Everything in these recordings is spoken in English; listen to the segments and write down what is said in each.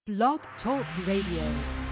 Blog Talk Radio.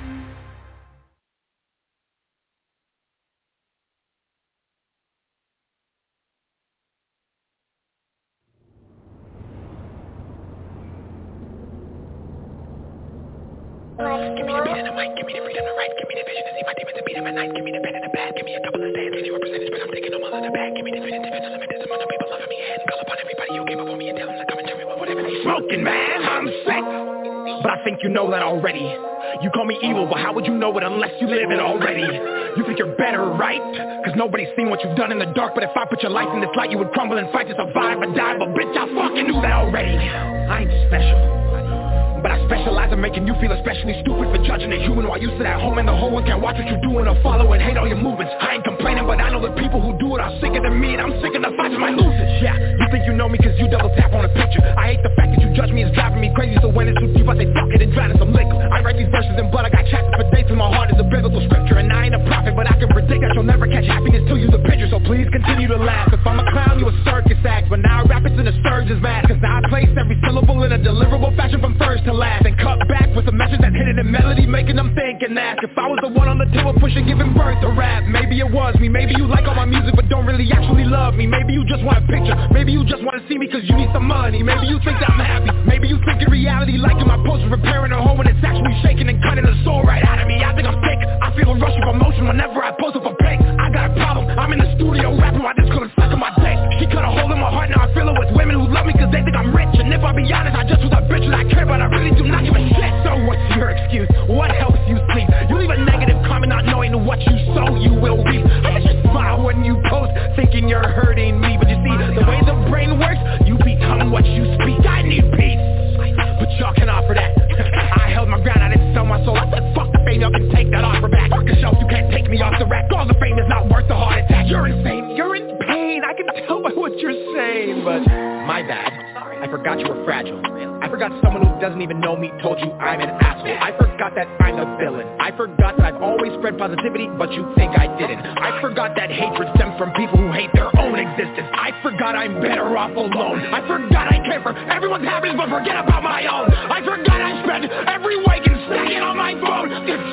Give me the beat and the mic, give me the freedom to write, give me the vision to see my demons and beat them at night, give me the pen and the pad, give me a couple of stands, 0 percentage, but I'm taking them all in the bag, give me the definitive and limited amount of people loving me and call upon everybody who came before me and tell them to come and tell me whatever they smoking, man, I'm sick, but I think you know that already. You call me evil, but how would you know it unless you live it already? You think you're better, right? Cause nobody's seen what you've done in the dark, but if I put your life in this light, you would crumble and fight to survive or die, but bitch, I fucking knew that already. I ain't special, but I specialize in making you feel especially stupid for judging a human while you sit at home and the whole world can't watch what you're doing or follow and hate all your movements. I ain't complaining, but I know the people who do it are sicker than me, and I'm sick of the fights of my losers. Yeah, you think you know me cause you double tap on a picture. I hate the fact that you judge me, it's driving me crazy, so when it's too deep I say fuck it and drown in some liquor. I write these verses in blood, I got chapters for days till my heart is a biblical scripture. And I ain't a prophet, but I can predict that you'll never catch happiness till you the picture. So please continue to laugh. If I'm a clown, you a circus act, but now I rap it's in a surge is mad. Cause I place every syllable in a deliverable fashion from first to last, and cut back with a message that's hidden in melody, making them think and ask if I was the one on the table pushing, giving birth to rap. Maybe it was me, maybe you like all my music but don't really actually love me. Maybe you just want a picture, maybe you just want to see me cause you need some money. Maybe you think that I'm happy, maybe you think in reality liking my post is repairing a hole when it's actually shaking and cutting the soul right out of me. I think I'm sick, I feel a rush of emotion whenever I post up a pic. I got a problem, I'm in the studio rapping while this couldn't suck on my dick. She cut a hole in my heart, now I fill it with women who love me cause they think I'm rich. And if I be honest, I just was a bitch that I care about, I really do not give a shit. So what's your excuse? What helps you sleep? You leave a negative comment not knowing what you sow you will reap. I just smile when you post thinking you're hurting me, but you see the way the brain works, you become what you speak. I need peace, but y'all can offer that. I held my ground, I didn't sell my soul. I said fuck the fame, y'all can take that offer back. Fuck the shelf, you can't take me off the rack. All the fame is not worth the heart attack. You're insane, you're in pain, I can tell by what you're saying, but my bad, I forgot you were fragile. I forgot someone who doesn't even know me told you I'm an asshole. I forgot that I'm the villain. I forgot that I've always spread positivity, but you think I didn't. I forgot that hatred stems from people who hate their own existence. I forgot I'm better off alone. I forgot I care for everyone's happiness, but forget about my own. I forgot I spend every weekend staying on my phone.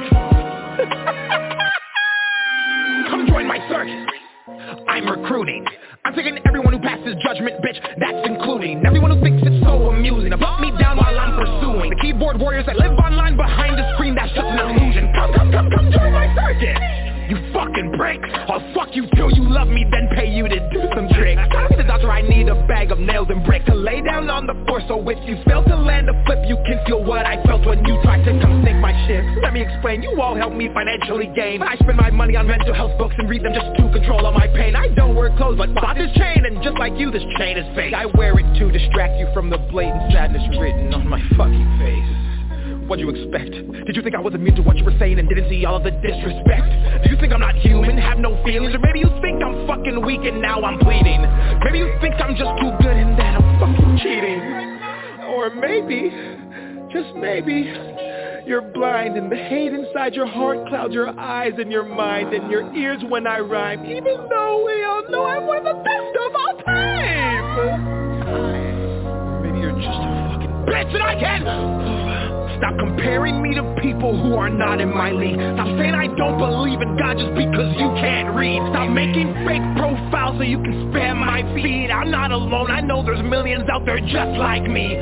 Come join my circus. I'm recruiting. I'm taking everyone who passes judgment, bitch, that's including everyone who thinks it's so amusing to put me down while I'm pursuing the keyboard warriors that live online behind the screen, that's just an illusion. Come join my circus, you fucking prick. I'll fuck you till you love me, then pay you to do some tricks. Tell me the doctor I need a bag of nails and bricks to lay down on the floor, so if you fail to land a flip, you can feel what I felt when you tried to come sink my shit. Let me explain, you all help me financially gain. I spend my money on mental health books and read them just to control all my pain. I don't wear clothes, but bought this chain, and just like you, this chain is fake. I wear it to distract you from the blatant sadness written on my fucking face. What'd you expect? Did you think I was immune to what you were saying and didn't see all of the disrespect? Do you think I'm not human, have no feelings? Or maybe you think I'm fucking weak and now I'm bleeding? Maybe you think I'm just too good and that I'm fucking cheating? Or maybe, just maybe, you're blind and the hate inside your heart clouds your eyes and your mind and your ears when I rhyme, even though we all know I'm one of the best of all time. Maybe you're just a fucking bitch and I can stop comparing me to people who are not in my league. Stop saying I don't believe in God just because you can't read. Stop making fake profiles so you can spam my feed. I'm not alone, I know there's millions out there just like me.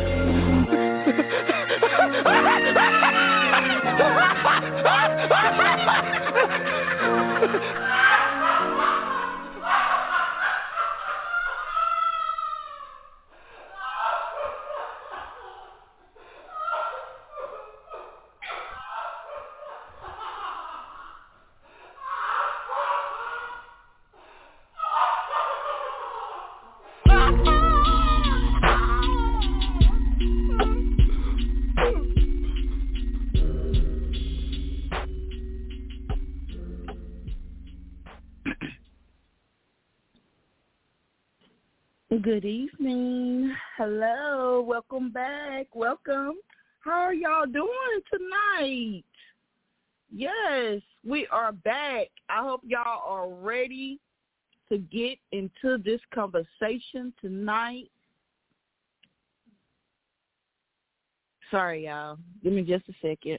Good evening. Hello. Welcome back. Welcome. How are y'all doing tonight? Yes, we are back. I hope y'all are ready to get into this conversation tonight. Sorry, y'all. Give me just a second.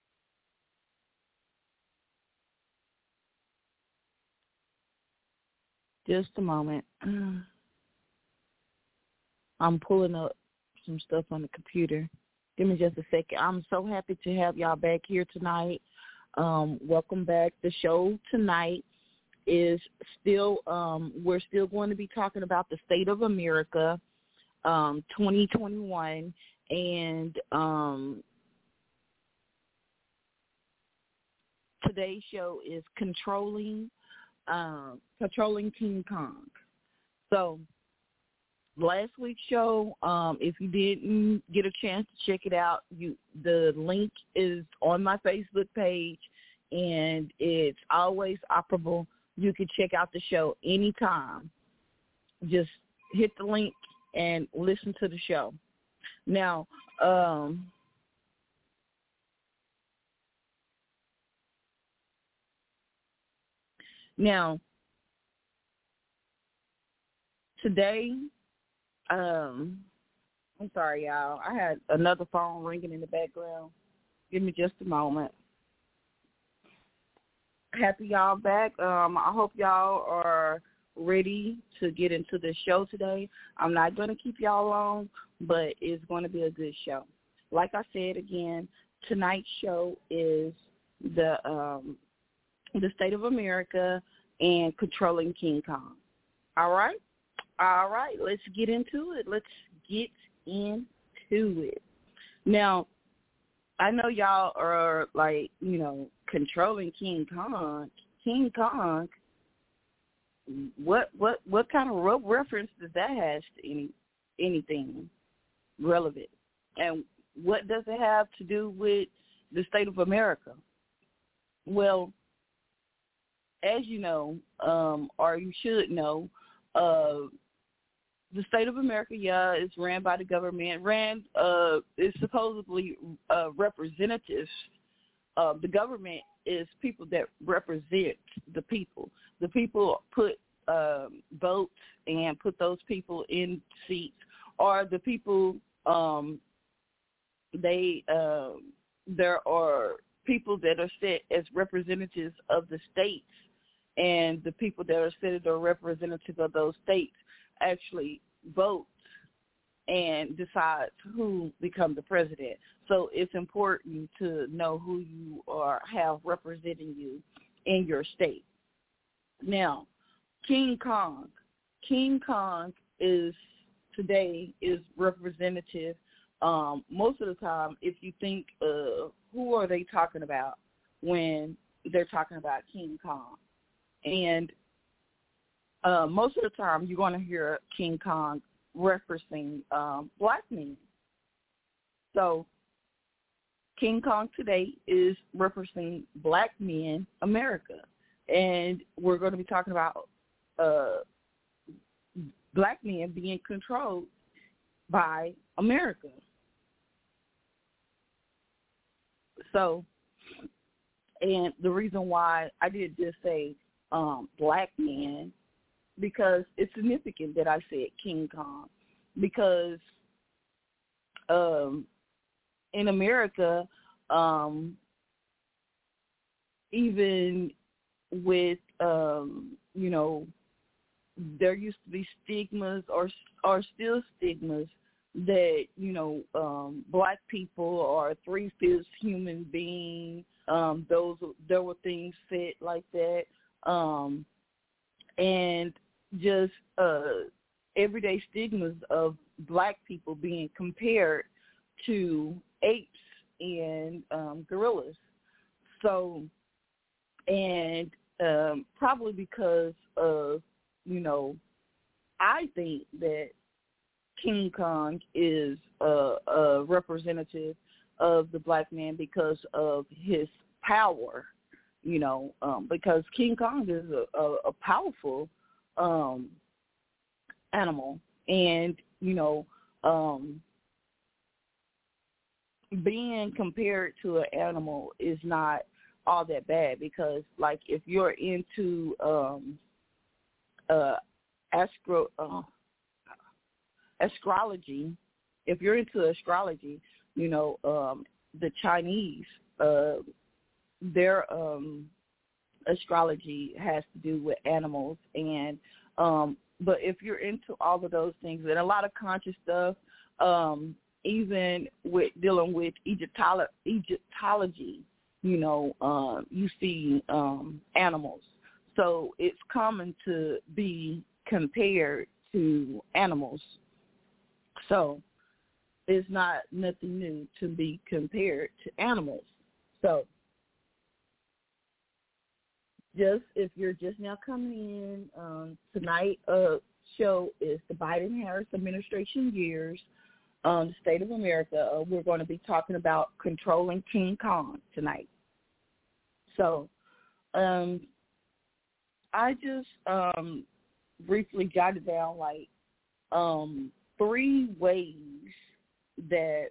Just a moment. I'm pulling up some stuff on the computer. Give me just a second. I'm so happy to have y'all back here tonight. Welcome back. The show tonight is still, we're still going to be talking about the state of America, 2021, and today's show is controlling King Kong. So last week's show, if you didn't get a chance to check it out, the link is on my Facebook page, and it's always operable. You can check out the show anytime. Just hit the link and listen to the show. Now, today, I'm sorry, y'all. I had another phone ringing in the background. Give me just a moment. Happy y'all back. I hope y'all are ready to get into the show today. I'm not going to keep y'all long, but it's going to be a good show. Like I said again, tonight's show is the state of America and controlling King Kong. All right? All right, let's get into it. Now, I know y'all are like, controlling King Kong. King Kong, what kind of reference does that have to anything relevant? And what does it have to do with the state of America? Well, as you know, or you should know, the state of America, is ran by the government. Is supposedly representatives. The government is people that represent the people. The people put votes and put those people in seats, or the people. There are people that are set as representatives of the states, and the people that are set as a representative of those states actually vote and decide who becomes the president. So it's important to know who you have representing you in your state. Now, King Kong is representative. Most of the time, if you think who are they talking about when they're talking about King Kong, and most of the time you're going to hear King Kong referencing black men. So King Kong today is referencing black men, America, and we're going to be talking about black men being controlled by America. So, and the reason why I did just say black men, because it's significant that I said King Kong, because in America, even with, there used to be stigmas or still stigmas that, black people are 3/5 human being. There were things said like that. And just everyday stigmas of black people being compared to apes and gorillas. So, and probably because of, I think that King Kong is a representative of the black man because of his power, because King Kong is a powerful animal. And, being compared to an animal is not all that bad, because, like, if you're into astrology, if you're into astrology, the Chinese, their astrology has to do with animals, and but if you're into all of those things and a lot of conscious stuff, even with dealing with Egyptology, you see animals. So it's common to be compared to animals. So it's not nothing new to be compared to animals. So just if you're just now coming in, tonight's show is the Biden-Harris administration years, the state of America. We're going to be talking about controlling King Kong tonight. So I just briefly jotted down 3 ways that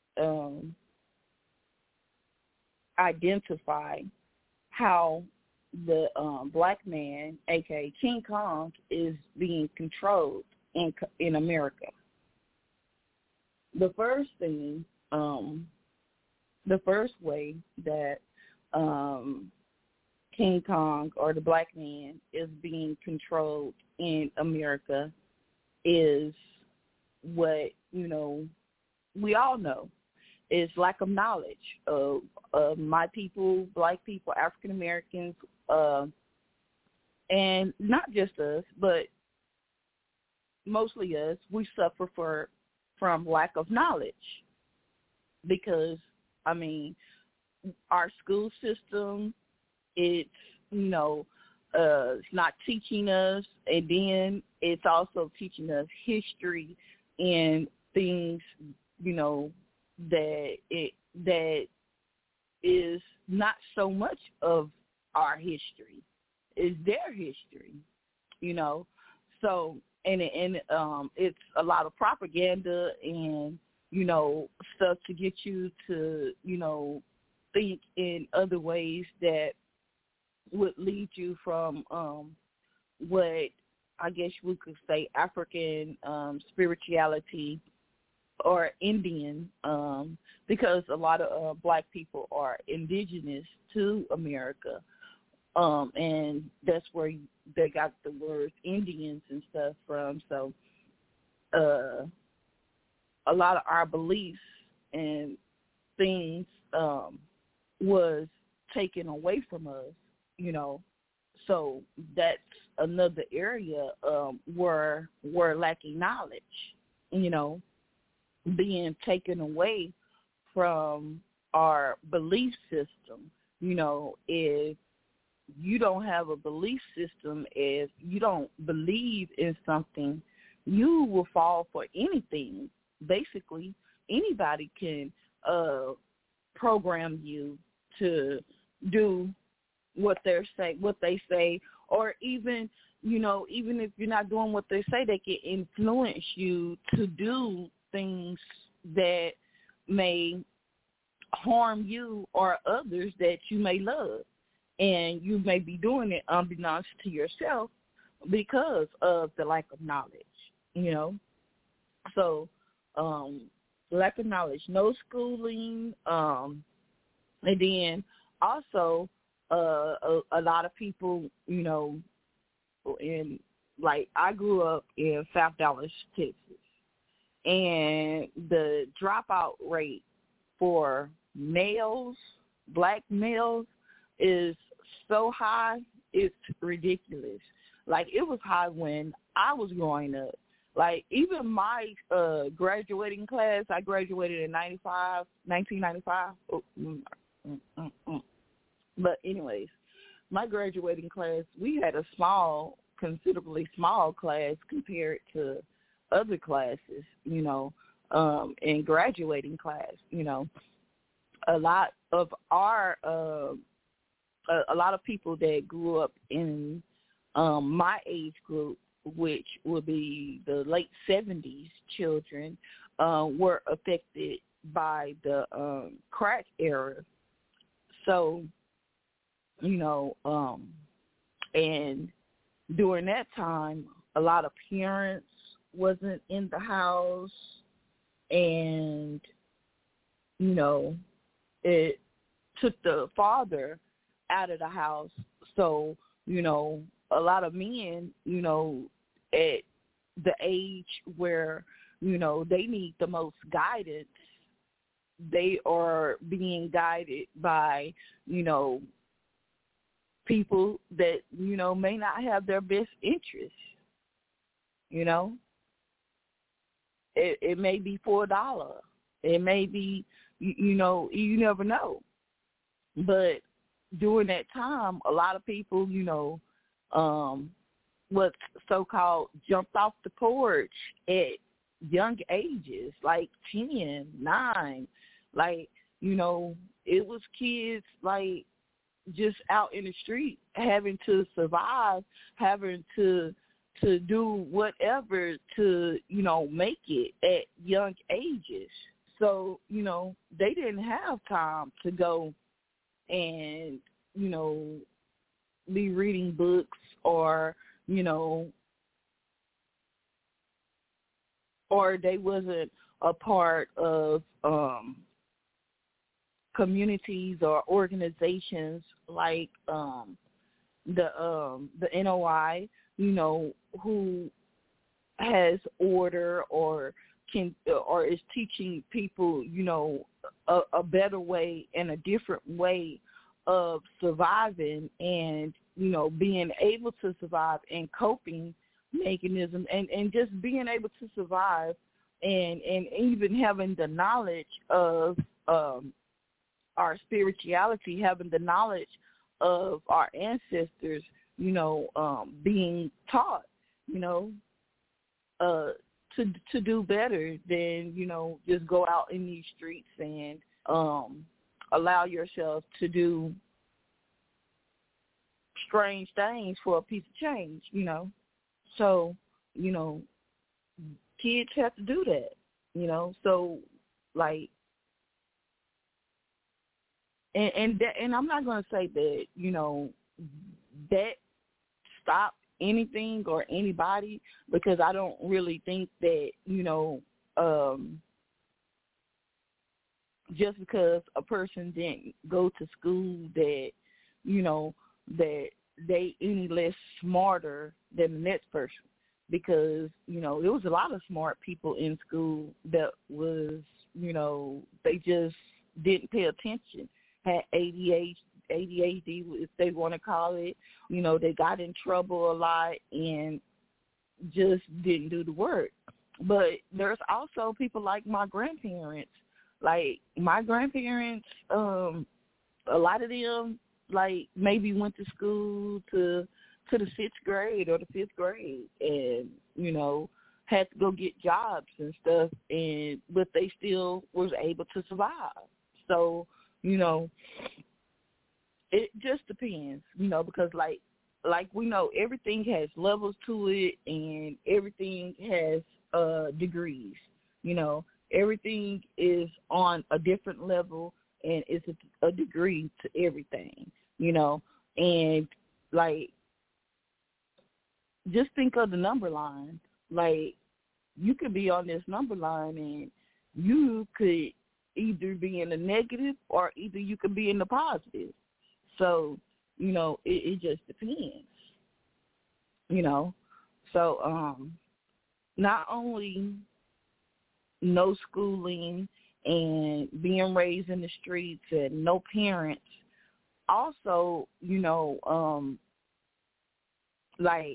identify how the black man, aka King Kong, is being controlled in America. The first thing, the first way that King Kong or the black man is being controlled in America is what, we all know, is lack of knowledge of my people, black people, African Americans, and not just us, but mostly us. We suffer from lack of knowledge because, our school system, it's not teaching us, and then it's also teaching us history and things, that is not so much of our history. It's their history, So and it's a lot of propaganda and stuff to get you to think in other ways that would lead you from what I guess we could say African spirituality or Indian, because a lot of black people are indigenous to America, and that's where they got the words Indians and stuff from. So a lot of our beliefs and things was taken away from us, So that's another area where we're lacking knowledge, being taken away from our belief system. If you don't have a belief system, if you don't believe in something, you will fall for anything. Basically, anybody can program you to do what they say, or even if you're not doing what they say, they can influence you to do things that may harm you or others that you may love, and you may be doing it unbeknownst to yourself because of the lack of knowledge, So lack of knowledge, no schooling, and then also a lot of people, in I grew up in South Dallas, Texas, and the dropout rate for males, black males, is so high, it's ridiculous. It was high when I was growing up. Even my graduating class, I graduated in 1995. But anyways, my graduating class, we had a considerably small class compared to other classes, in graduating class. A lot of our, a lot of people that grew up in my age group, which would be the late 70s children, were affected by the crack era. So, and during that time, a lot of parents wasn't in the house, and it took the father out of the house. So, a lot of men, at the age where, they need the most guidance, they are being guided by, people that, may not have their best interests. It may be for $1. It may be, you never know. But during that time, a lot of people, what's so-called jumped off the porch at young ages, like 10, 9. Like, it was kids, like, just out in the street having to survive, having to do whatever to, make it at young ages. So, they didn't have time to go and, be reading books or, or they wasn't a part of communities or organizations like the NOI, who has order or is teaching people, a better way and a different way of surviving and, being able to survive and coping mechanism and just being able to survive and even having the knowledge of our spirituality, having the knowledge of our ancestors, being taught, to do better than, just go out in these streets and allow yourself to do strange things for a piece of change, So, kids have to do that, So, like, and I'm not going to say that, that stopped anything or anybody, because I don't really think that, just because a person didn't go to school that, that they any less smarter than the next person. Because, there was a lot of smart people in school that was, they just didn't pay attention, had ADHD, if they want to call it. They got in trouble a lot and just didn't do the work. But there's also people like my grandparents. Like, my grandparents, a lot of them, like, maybe went to school to the 6th grade or the 5th grade and, had to go get jobs and stuff, but they still was able to survive. So, it just depends, because like we know everything has levels to it and everything has degrees, everything is on a different level and it's a degree to everything, and like, just think of the number line. Like, you could be on this number line and you could either be in the negative or either you could be in the positive. So, it just depends, So, not only no schooling and being raised in the streets and no parents, also, like,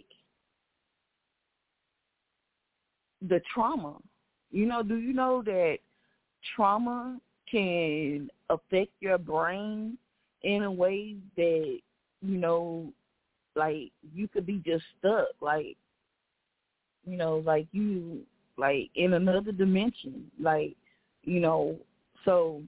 the trauma. Do you know that trauma can affect your brain in a way that, like, you could be just stuck, like, like you, like, in another dimension, like, so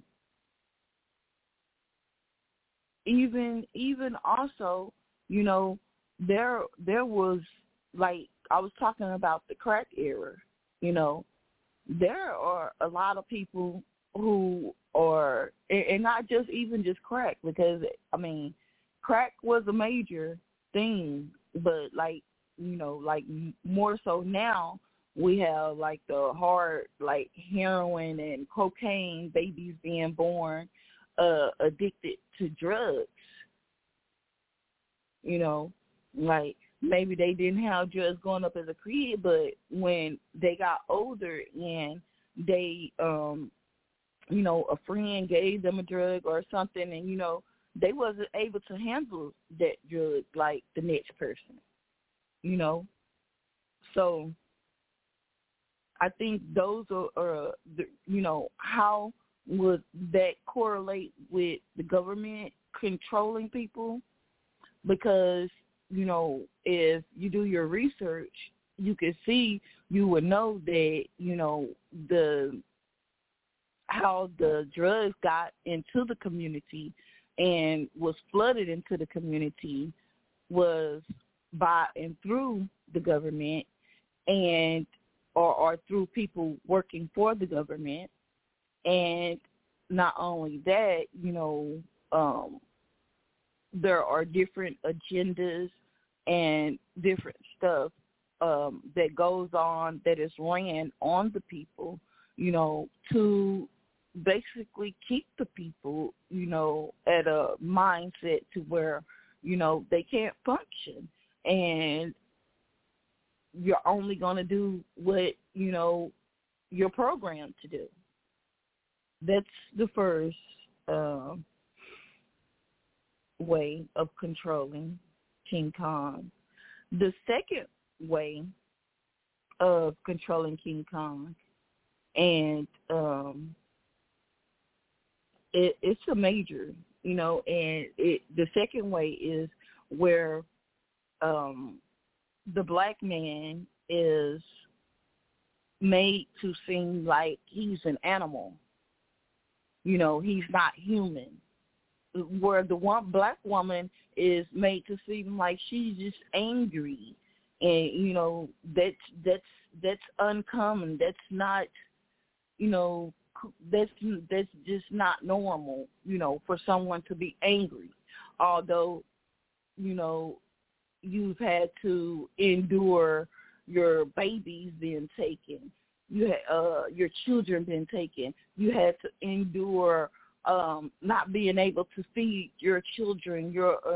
even also, there was, like, I was talking about the crack era, there are a lot of people who are, and not just even just crack, because, I mean, crack was a major thing, but, like, like, more so now We have like the hard, like heroin and cocaine babies being born addicted to drugs. You know, like maybe they didn't have drugs growing up as a kid, but when they got older and they, you know, a friend gave them a drug or something, and, you know, they wasn't able to handle that drug like the next person, you know. So I think those are you know, how would that correlate with the government controlling people? Because, you know, if you do your research, you can see, you would know that, you know, how the drugs got into the community and was flooded into the community was by and through the government and or through people working for the government. And not only that, you know, there are different agendas and different stuff that goes on that is ran on the people, you know, to basically keep the people, you know, at a mindset to where, you know, they can't function. And you're only going to do what, you know, you're programmed to do. That's the first way of controlling King Kong. The second way of controlling King Kong, and it's a major, you know, and the second way is where the black man is made to seem like he's an animal. You know, he's not human. Where the one black woman is made to seem like she's just angry, and, you know, that's uncommon. That's not, you know, that's just not normal, you know, for someone to be angry. Although, you know, you've had to endure your babies being taken, you had your children being taken, you had to endure not being able to feed your children,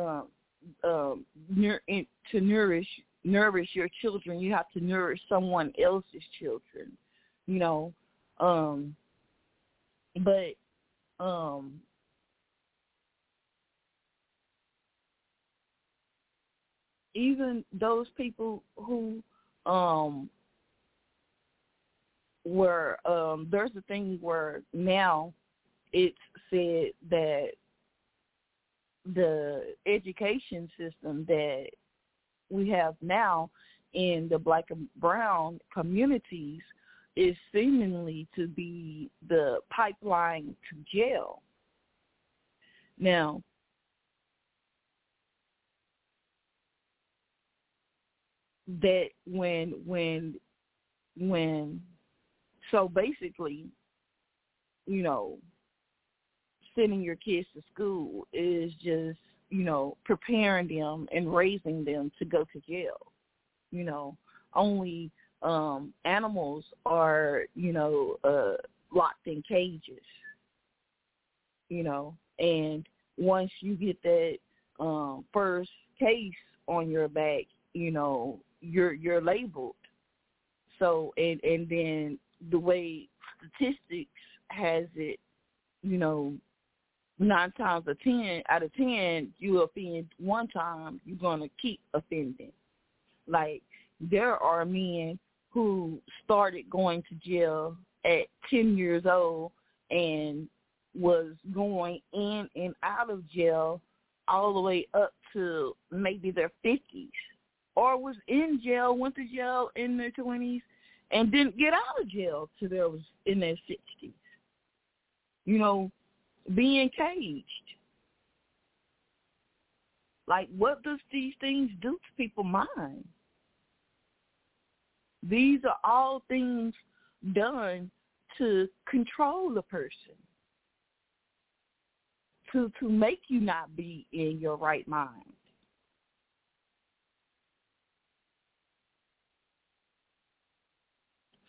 to nourish your children, you have to nourish someone else's children, you know. But even those people who were there's a thing where now it's said that the education system that we have now in the black and brown communities is seemingly to be the pipeline to jail. Now, that when so basically, you know, sending your kids to school is just, you know, preparing them and raising them to go to jail. You know, only animals are, you know, locked in cages, you know, and once you get that first case on your back, you know, you're labeled. So, and then the way statistics has it, you know, 9 times out of 10, you offend one time, you're going to keep offending. Like, there are men who started going to jail at 10 years old and was going in and out of jail all the way up to maybe their 50s, or was in jail, went to jail in their 20s, and didn't get out of jail till they was in their 60s. You know, being caged. Like, what does these things do to people's mind? These are all things done to control the person, to make you not be in your right mind.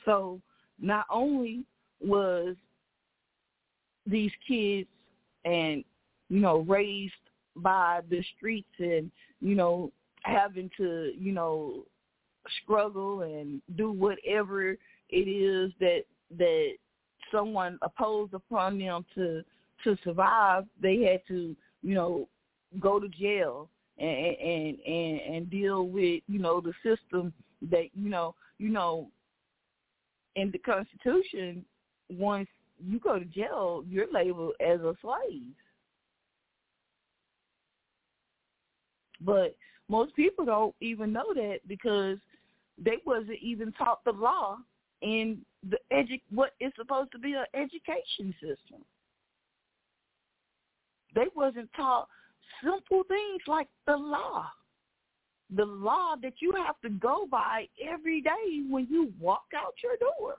So not only was these kids and, raised by the streets and, having to, struggle and do whatever it is that someone imposed upon them to survive, they had to, go to jail and deal with, the system that, in the Constitution, once you go to jail, you're labeled as a slave. But most people don't even know that because they wasn't even taught the law in what is supposed to be an education system. They wasn't taught simple things like the law that you have to go by every day when you walk out your door.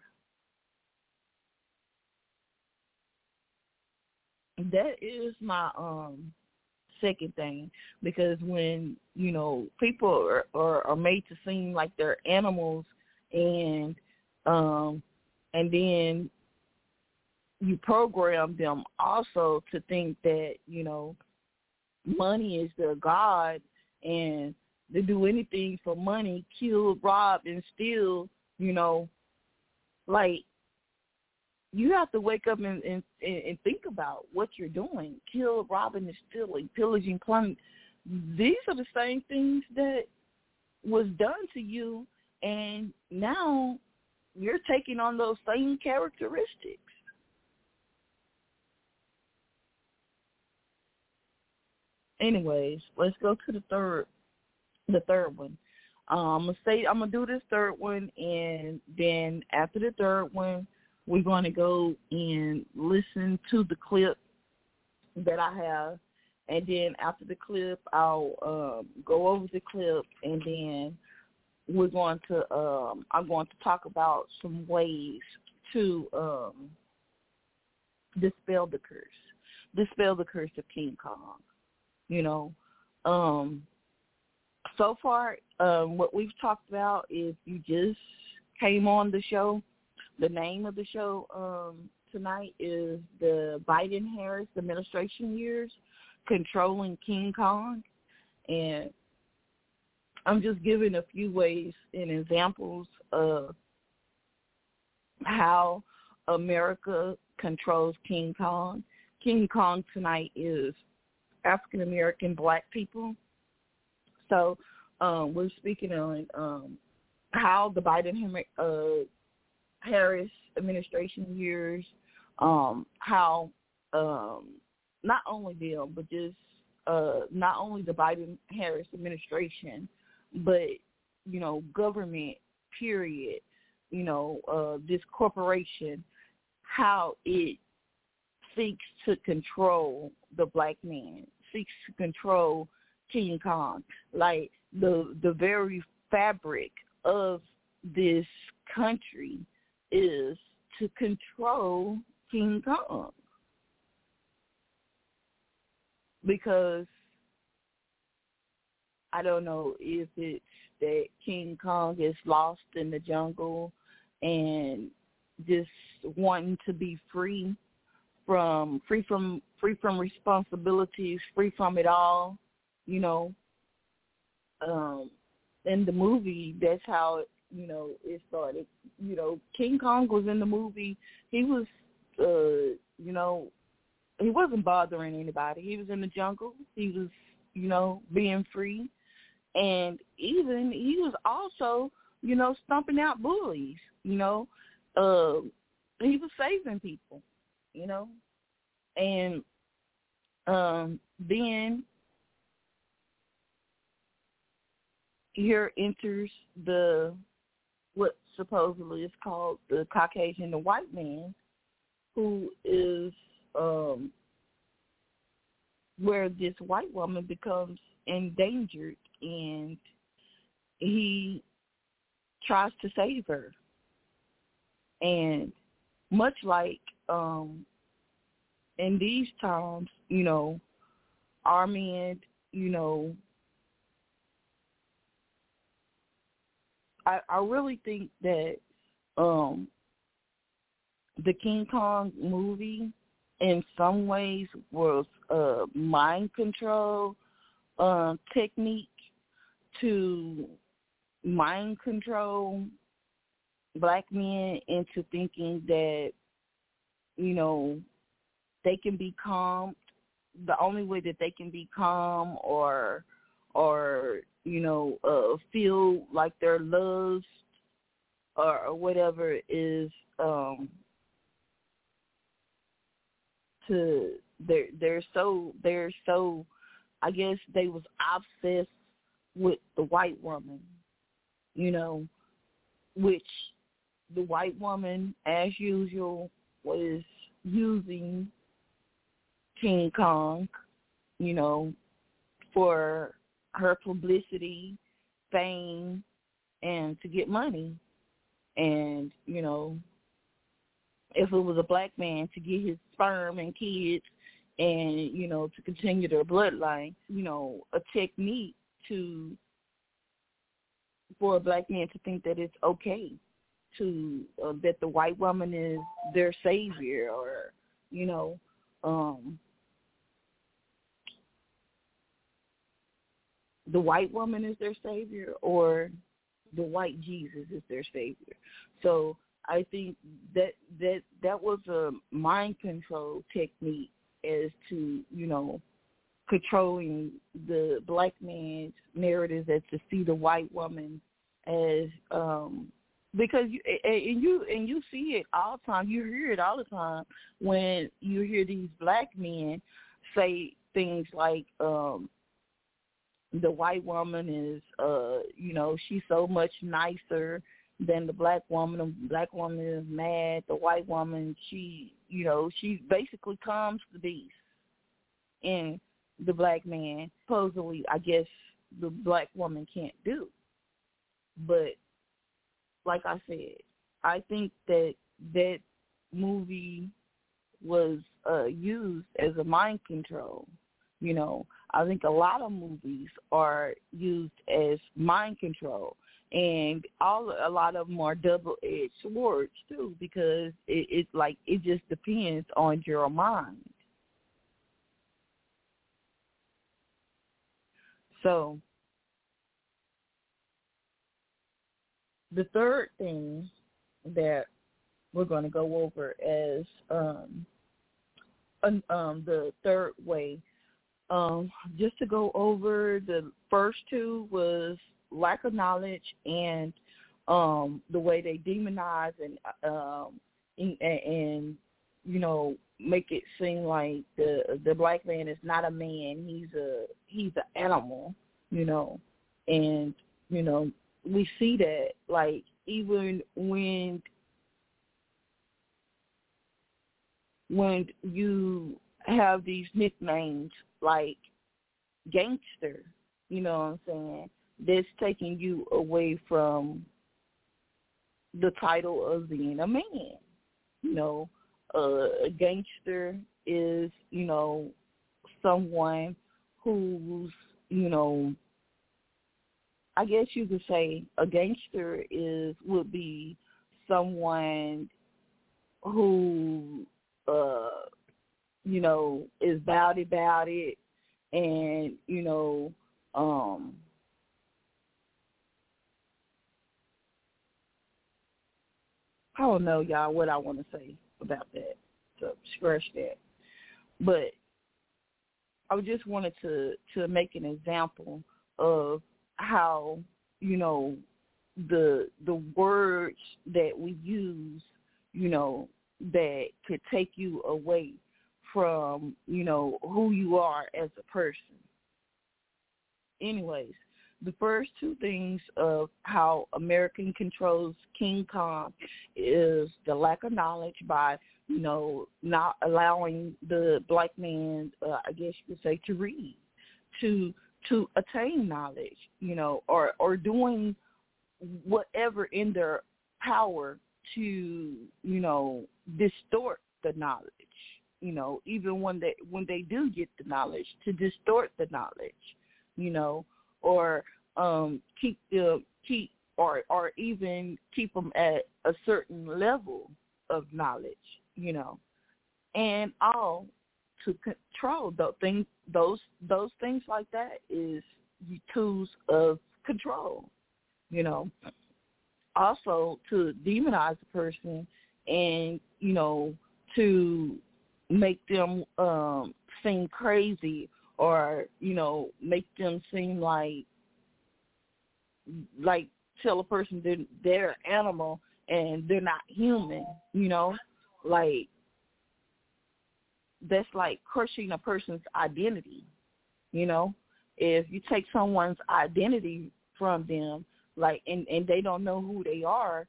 That is my second thing, because when people are made to seem like they're animals, and then you program them also to think that money is their god, and they do anything for money, kill, rob, and steal. Like, you have to wake up and think about what you're doing. Kill, robbing, and stealing, pillaging, plundering. These are the same things that was done to you, and now you're taking on those same characteristics. Anyways, let's go to the third one. I'm gonna do this third one, and then after the third one, we're going to go and listen to the clip that I have, and then after the clip, I'll go over the clip, and then we're going to I'm going to talk about some ways to dispel the curse of King Kong. So far, what we've talked about, if you just came on the show, the name of the show tonight is the Biden-Harris administration years, Controlling King Kong. And I'm just giving a few ways and examples of how America controls King Kong. King Kong tonight is African-American black people. So we're speaking on how the Biden-Harris administration years, how not only them, but just not only the Biden-Harris administration, but, government, period, this corporation, how it seeks to control the black man, seeks to control King Kong. Like the very fabric of this country is to control King Kong. Because I don't know if it's that King Kong is lost in the jungle and just wanting to be free from responsibilities, free from it all, in the movie, that's how it started. King Kong was in the movie. He was, he wasn't bothering anybody. He was in the jungle. He was, being free. And even he was also, stomping out bullies, he was saving people, And then here enters what supposedly is called the Caucasian, the white man, who is where this white woman becomes endangered, and he tries to save her. And much like in these times, our men, I really think that the King Kong movie in some ways was a mind control technique to mind control black men into thinking that, they can be calm. The only way that they can be calm or feel like they're loved or whatever is they're so I guess they was obsessed with the white woman, which the white woman, as usual, was using King Kong, for her publicity, fame, and to get money. And, if it was a black man, to get his sperm and kids and, to continue their bloodline, a technique for a black man to think that it's okay to, that the white woman is their savior or, the white woman is their savior or the white Jesus is their savior. So I think that was a mind control technique as to, controlling the black man's narrative as to see the white woman as because you see it all the time. You hear it all the time when you hear these black men say things like the white woman is, she's so much nicer than the black woman. The black woman is mad. The white woman, she basically calms the beast. And the black man, supposedly, I guess the black woman can't do. But like I said, I think that movie was used as a mind control. I think a lot of movies are used as mind control, and a lot of them are double-edged swords too, because it just depends on your mind. So the third thing that we're going to go over as the third way. Just to go over, the first two was lack of knowledge and the way they demonize and make it seem like the black man is not a man. He's an animal, and we see that, like, even when you have these nicknames like gangster, you know what I'm saying, that's taking you away from the title of being a man. A gangster is, someone who's, I guess you could say a gangster would be someone who, is bowdy about it and, I don't know, y'all, what I want to say about that, so scratch that. But I just wanted to make an example of how, the words that we use, that could take you away from, who you are as a person. Anyways, the first two things of how American controls King Kong is the lack of knowledge by, not allowing the black man, I guess you could say, to read, to attain knowledge, or doing whatever in their power to, distort the knowledge, even when they do get the knowledge, to distort the knowledge, or keep or even keep them at a certain level of knowledge, and all to control those things like that is tools of control, Also to demonize the person and, to make them seem crazy or, make them seem like tell a person they're an animal and they're not human, like that's like crushing a person's identity, If you take someone's identity from them, and they don't know who they are,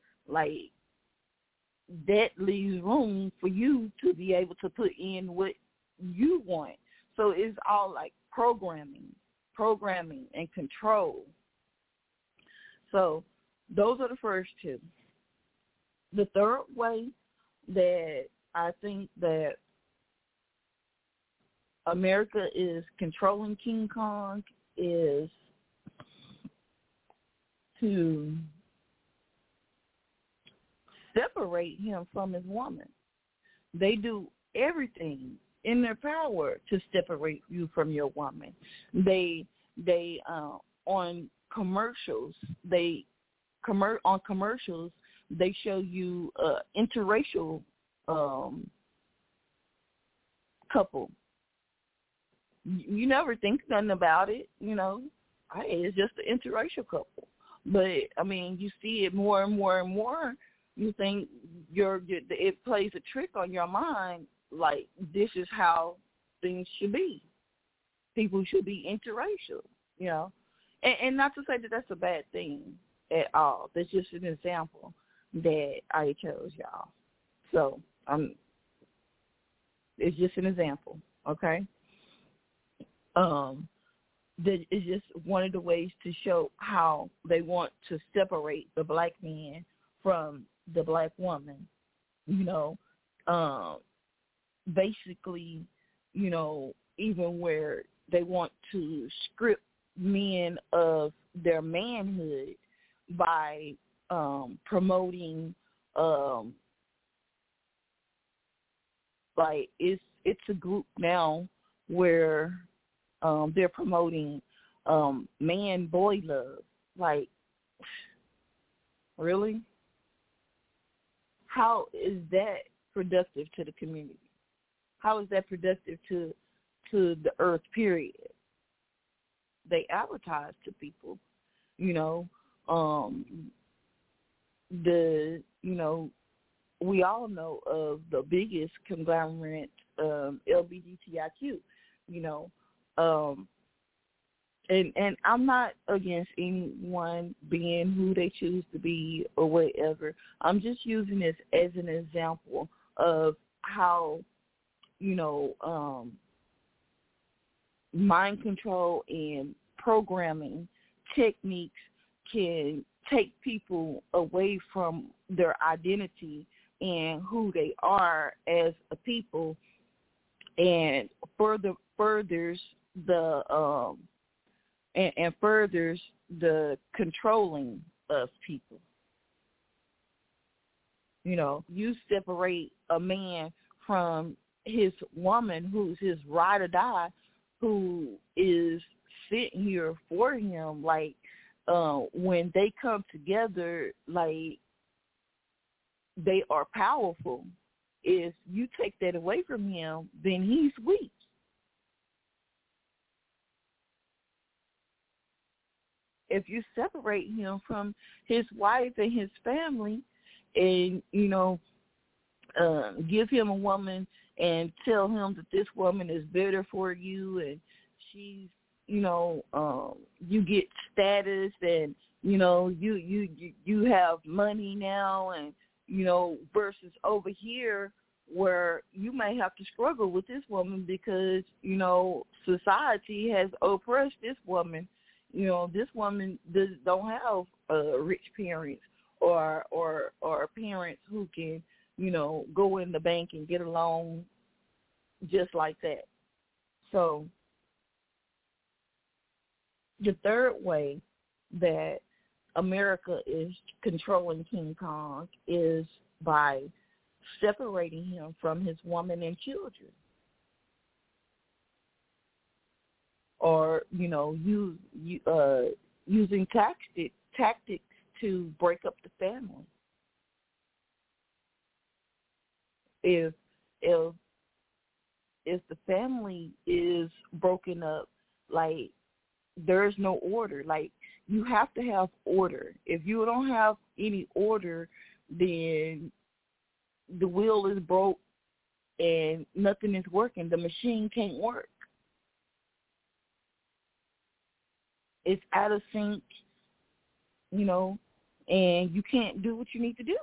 that leaves room for you to be able to put in what you want. So it's all like programming and control. So those are the first two. The third way that I think that America is controlling King Kong is to separate him from his woman. They do everything in their power to separate you from your woman. They on commercials, they show you interracial couple. You never think nothing about it, Hey, it's just an interracial couple. But I mean, you see it more and more and more. You think it plays a trick on your mind, like this is how things should be. People should be interracial, and not to say that that's a bad thing at all. That's just an example that I chose y'all. So it's just an example, okay? That is just one of the ways to show how they want to separate the black man from the black woman, basically, even where they want to strip men of their manhood by promoting, it's a group now where they're promoting man-boy love. Like, really? How is that productive to the community? How is that productive to the earth, period? They advertise to people, we all know of the biggest conglomerate, LGBTIQ, and I'm not against anyone being who they choose to be or whatever. I'm just using this as an example of how, mind control and programming techniques can take people away from their identity and who they are as a people, and furthers the controlling of people. You separate a man from his woman, who's his ride or die, who is sitting here for him. When they come together, they are powerful. If you take that away from him, then he's weak. If you separate him from his wife and his family and, give him a woman and tell him that this woman is better for you and she's, you get status and, you have money now and, versus over here where you may have to struggle with this woman because, society has oppressed this woman. This woman don't have rich parents or parents who can, go in the bank and get a loan just like that. So the third way that America is controlling King Kong is by separating him from his woman and children, or using tactics to break up the family. If the family is broken up, like, there's no order. Like, you have to have order. If you don't have any order, then the wheel is broke and nothing is working. The machine can't work. It's out of sync, and you can't do what you need to do.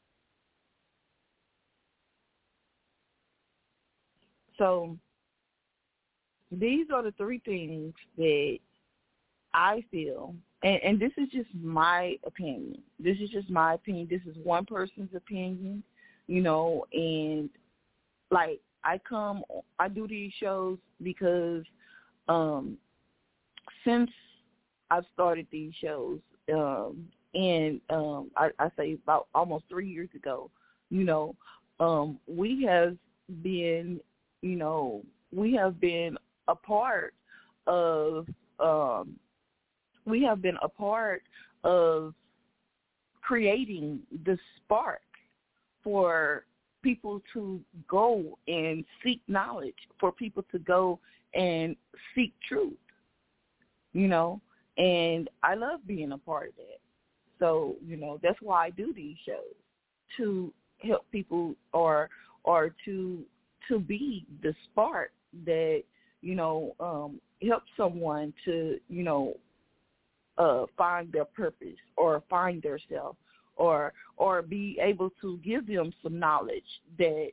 So these are the three things that I feel, and this is just my opinion. This is just one person's opinion, and like I do these shows because since I've started these shows, and I say about almost 3 years ago, we have been a part of creating the spark for people to go and seek knowledge, for people to go and seek truth, and I love being a part of that. So, that's why I do these shows, to help people or to be the spark that, help someone to, find their purpose or find their self, or be able to give them some knowledge that,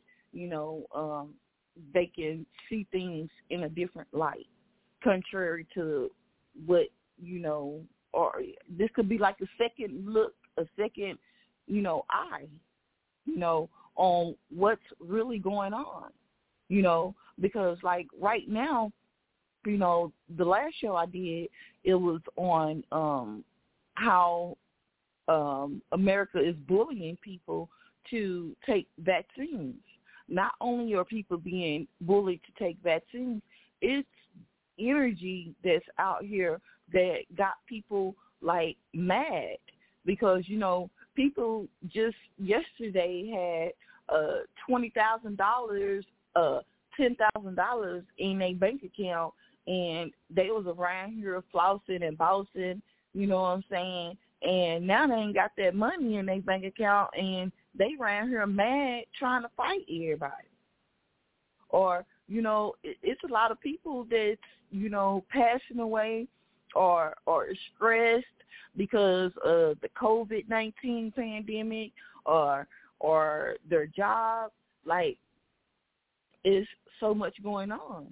they can see things in a different light, contrary to what, or this could be like a second look, a second, eye, on what's really going on, because like right now, the last show I did, it was on how America is bullying people to take vaccines. Not only are people being bullied to take vaccines, it's energy that's out here that got people like mad because, people just yesterday had $20,000, $10,000 in a bank account, and they was around here flossing and bossing, you know what I'm saying? And now they ain't got that money in their bank account, and they around here mad trying to fight everybody. Or, it's a lot of people that's, passing away or stressed because of the COVID-19 pandemic or their job. Like, it's so much going on.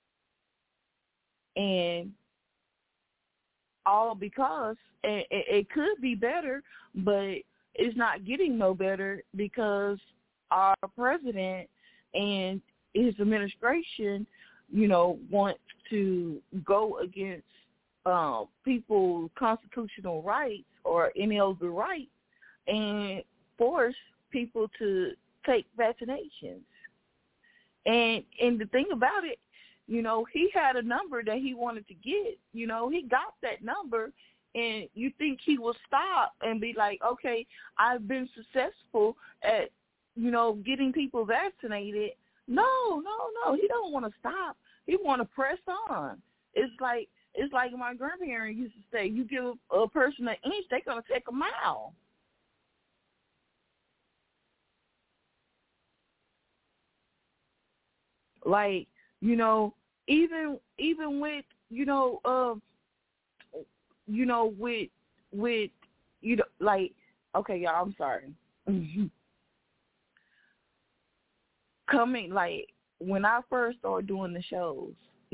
And all because it could be better, but it's not getting no better because our president and his administration, want to go against people's constitutional rights or any other rights and force people to take vaccinations. And the thing about it, he had a number that he wanted to get. He got that number, and you think he will stop and be like, okay, I've been successful at, getting people vaccinated. No, he don't want to stop. He want to press on. It's like my grandparents used to say, you give a person an inch, they're going to take a mile. Like, even with, with, like, okay, y'all, I'm sorry. Coming, like, when I first started doing the shows,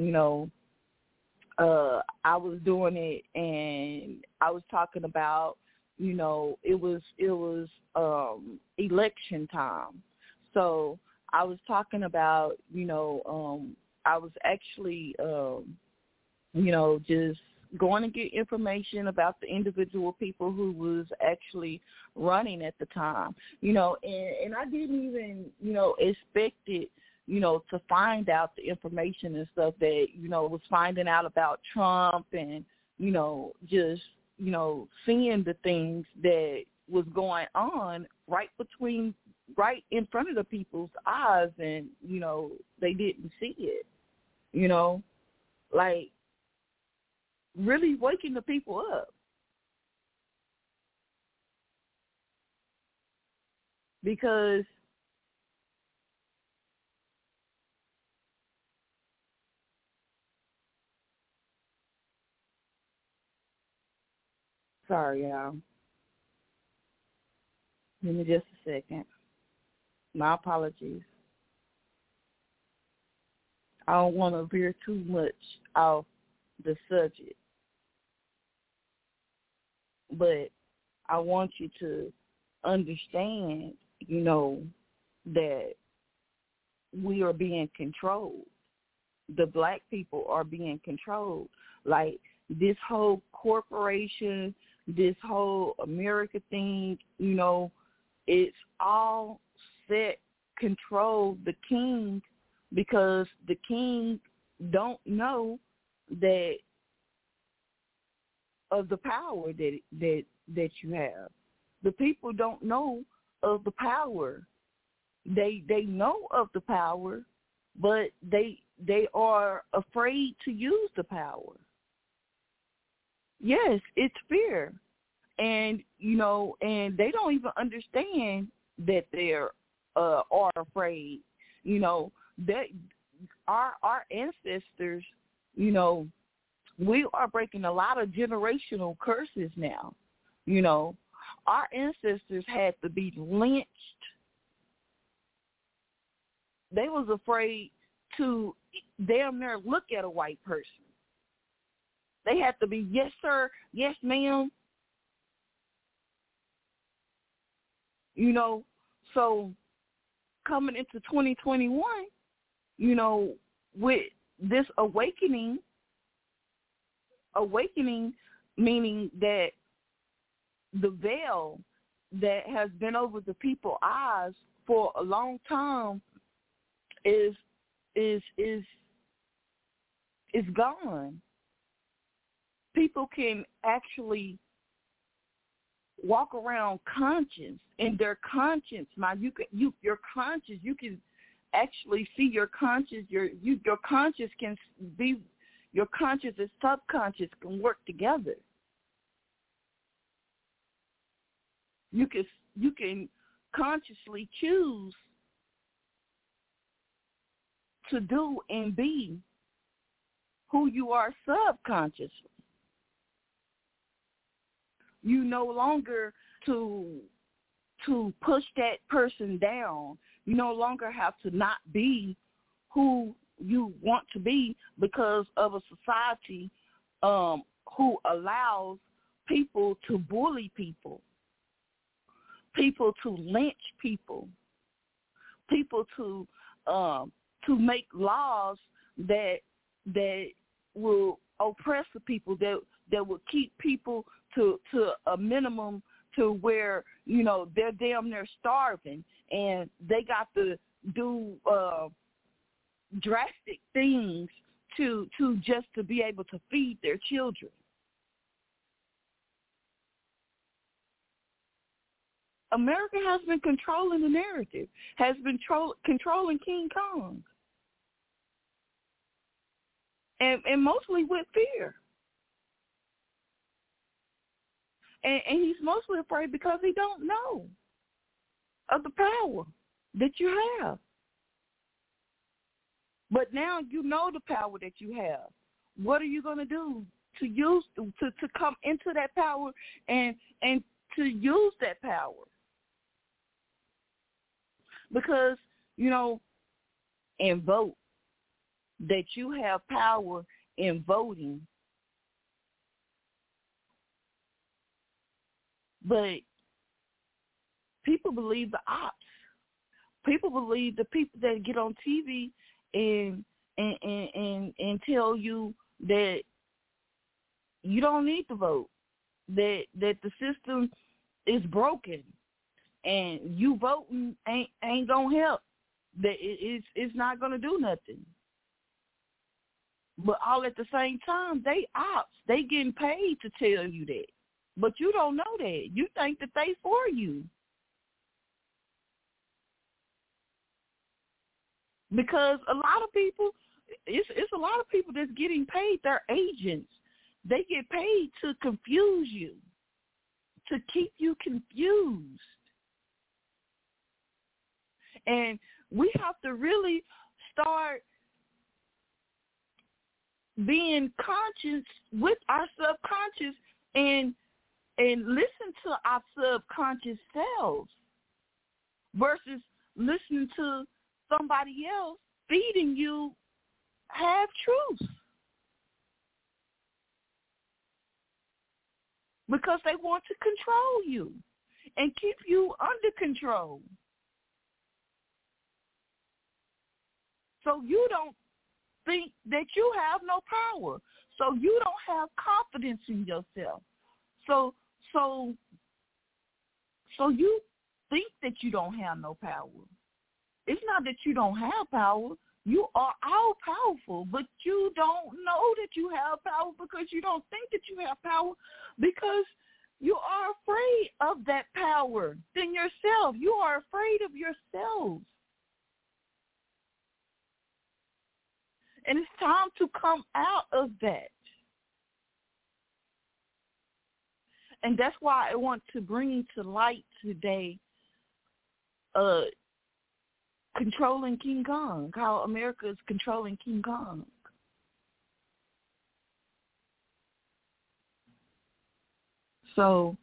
I was doing it and I was talking about, it was election time. So I was talking about, I was actually, just going to get information about the individual people who was actually running at the time, and I didn't even, expect it, to find out the information and stuff that, was finding out about Trump and, just, seeing the things that was going on right in front of the people's eyes, and, they didn't see it, like really waking the people up. Because sorry, y'all. Give me just a second. My apologies. I don't want to veer too much off the subject, but I want you to understand, that we are being controlled. The black people are being controlled. Like this whole corporation, this whole America thing, it's all set, control the king, because the king don't know that of the power that you have. The people don't know of the power. They know of the power, but they are afraid to use the power. Yes, it's fear. And, and they don't even understand that they are afraid. That our ancestors, we are breaking a lot of generational curses now. Our ancestors had to be lynched. They was afraid to damn near look at a white person. They had to be, yes, sir, yes, ma'am. So coming into 2021, with this awakening meaning that the veil that has been over the people's eyes for a long time is gone. People can actually walk around conscious, and their conscience, your conscience, you can actually see your conscious, your conscious can be, your conscious and subconscious can work together. You can consciously choose to do and be who you are subconsciously. You no longer to push that person down. You no longer have to not be who you want to be because of a society who allows people to bully people, people to lynch people, people to make laws that will oppress the people, that will keep people to a minimum, to where they're damn near starving, and they got to do drastic things to just to be able to feed their children. America has been controlling the narrative, has been controlling King Kong, and mostly with fear. And he's mostly afraid because he don't know of the power that you have. But now you know the power that you have. What are you going to do to use to come into that power and to use that power? Because, and vote, that you have power in voting. But people believe the ops. People believe the people that get on TV and tell you that you don't need to vote, that the system is broken, and you voting ain't gonna help, that it's not gonna do nothing. But all at the same time, they ops, they getting paid to tell you that, but you don't know that. You think that they for you. Because a lot of people, it's a lot of people that's getting paid. They're agents. They get paid to confuse you, to keep you confused. And we have to really start being conscious with our subconscious and listen to our subconscious selves versus listening to somebody else feeding you half truths, because they want to control you and keep you under control. So you don't think that you have no power. So you don't have confidence in yourself. So you think that you don't have no power. It's not that you don't have power. You are all powerful, but you don't know that you have power because you don't think that you have power, because you are afraid of that power than yourself. You are afraid of yourselves. And it's time to come out of that. And that's why I want to bring to light today controlling King Kong, how America is controlling King Kong. So,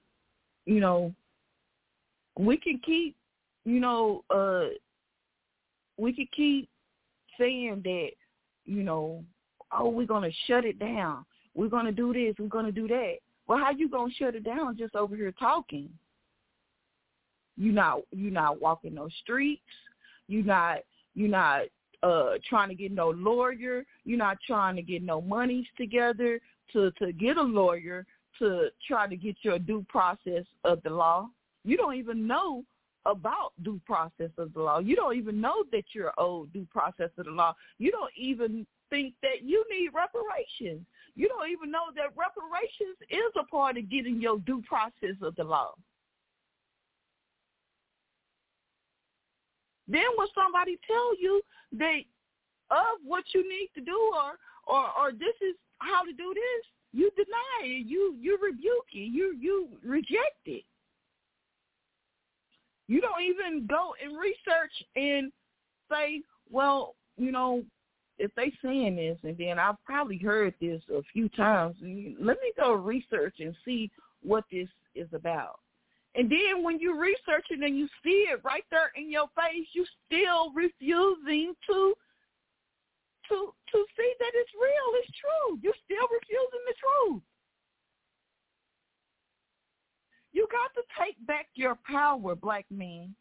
we can keep, we can keep saying that, we're going to shut it down. We're going to do this. We're going to do that. Well, how you going to shut it down just over here talking? You're not walking those streets. You're not trying to get no lawyer. You're not trying to get no monies together to get a lawyer to try to get your due process of the law. You don't even know about due process of the law. You don't even know that you're owed due process of the law. You don't even think that you need reparations. You don't even know that reparations is a part of getting your due process of the law. Then when somebody tell you that of what you need to do or this is how to do this, you deny it. You rebuke it. You reject it. You don't even go and research and say, well, if they saying this, and then I've probably heard this a few times, let me go research and see what this is about. And then when you research it and you see it right there in your face, you still refusing to see that it's real, it's true. You're still refusing the truth. You got to take back your power, black men.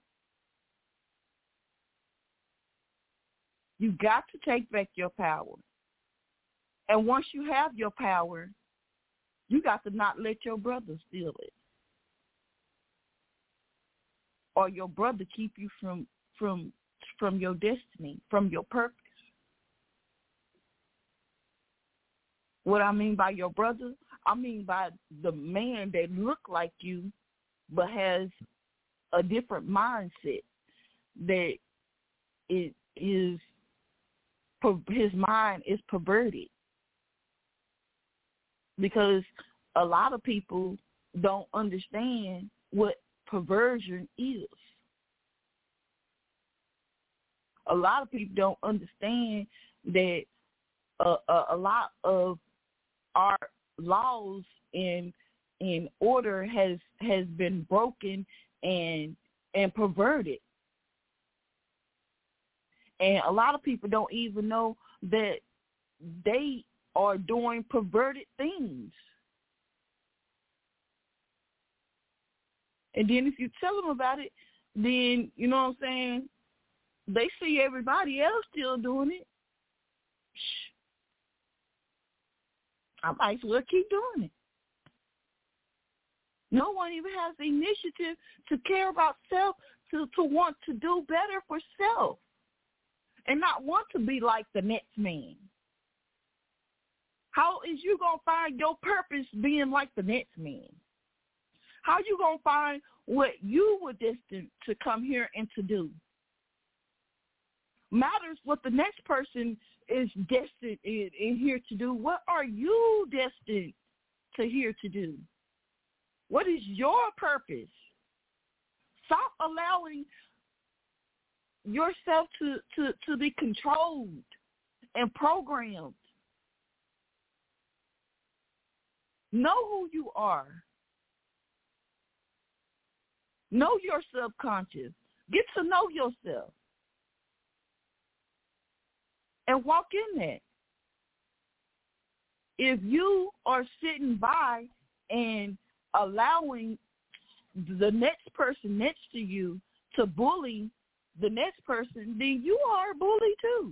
You got to take back your power. And once you have your power, you got to not let your brother steal it, or your brother keep you from your destiny, from your purpose. What I mean by your brother, I mean by the man that look like you but has a different mindset, that it is his mind is perverted. Because a lot of people don't understand what perversion is. A lot of people don't understand that a lot of our laws in order has been broken and perverted. And a lot of people don't even know that they are doing perverted things. And then if you tell them about it, then, you know what I'm saying, they see everybody else still doing it. I might as well keep doing it. No one even has the initiative to care about self, to want to do better for self and not want to be like the next man. How is you going to find your purpose being like the next man? How you going to find what you were destined to come here and to do? Matters what the next person is destined in here to do. What are you destined to here to do? What is your purpose? Stop allowing yourself to be controlled and programmed. Know who you are. Know your subconscious. Get to know yourself. And walk in that. If you are sitting by and allowing the next person next to you to bully the next person, then you are a bully too.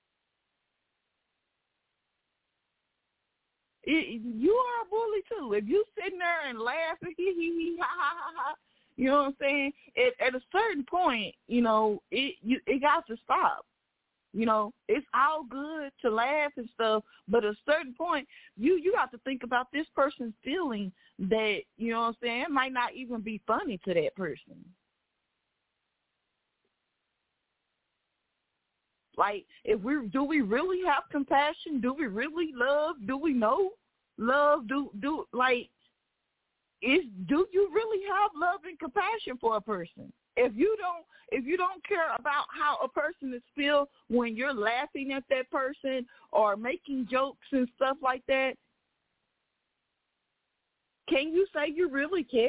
You are a bully too. If you sitting there and laughing, ha ha ha ha, you know what I'm saying? At a certain point, it got to stop. It's all good to laugh and stuff, but at a certain point, you have to think about this person's feeling that, you know what I'm saying, it might not even be funny to that person. Like, do we really have compassion? Do we really love? Do we know love? Do you really have love and compassion for a person? If you don't care about how a person is feel when you're laughing at that person or making jokes and stuff like that, can you say you really care?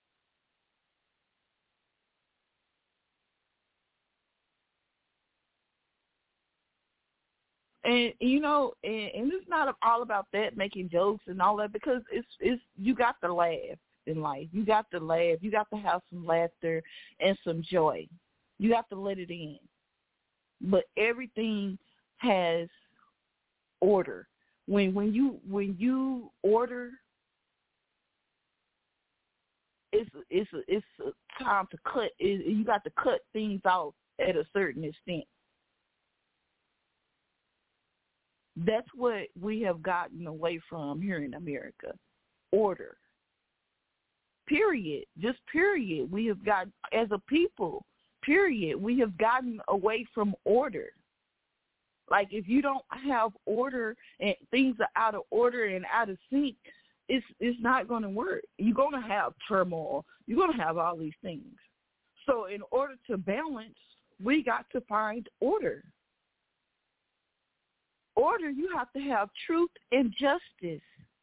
And and it's not all about that, making jokes and all that, because it's you got to laugh in life. You got to laugh. You got to have some laughter and some joy. You have to let it in. But everything has order. When you order, it's a time to cut. You got to cut things off at a certain extent. That's what we have gotten away from here in America. Order. Period. Just period. We have got, as a people, period, we have gotten away from order. Like, if you don't have order and things are out of order and out of sync, it's not going to work. You're going to have turmoil. You're going to have all these things. So in order to balance, we got to find order. Order, you have to have truth and justice.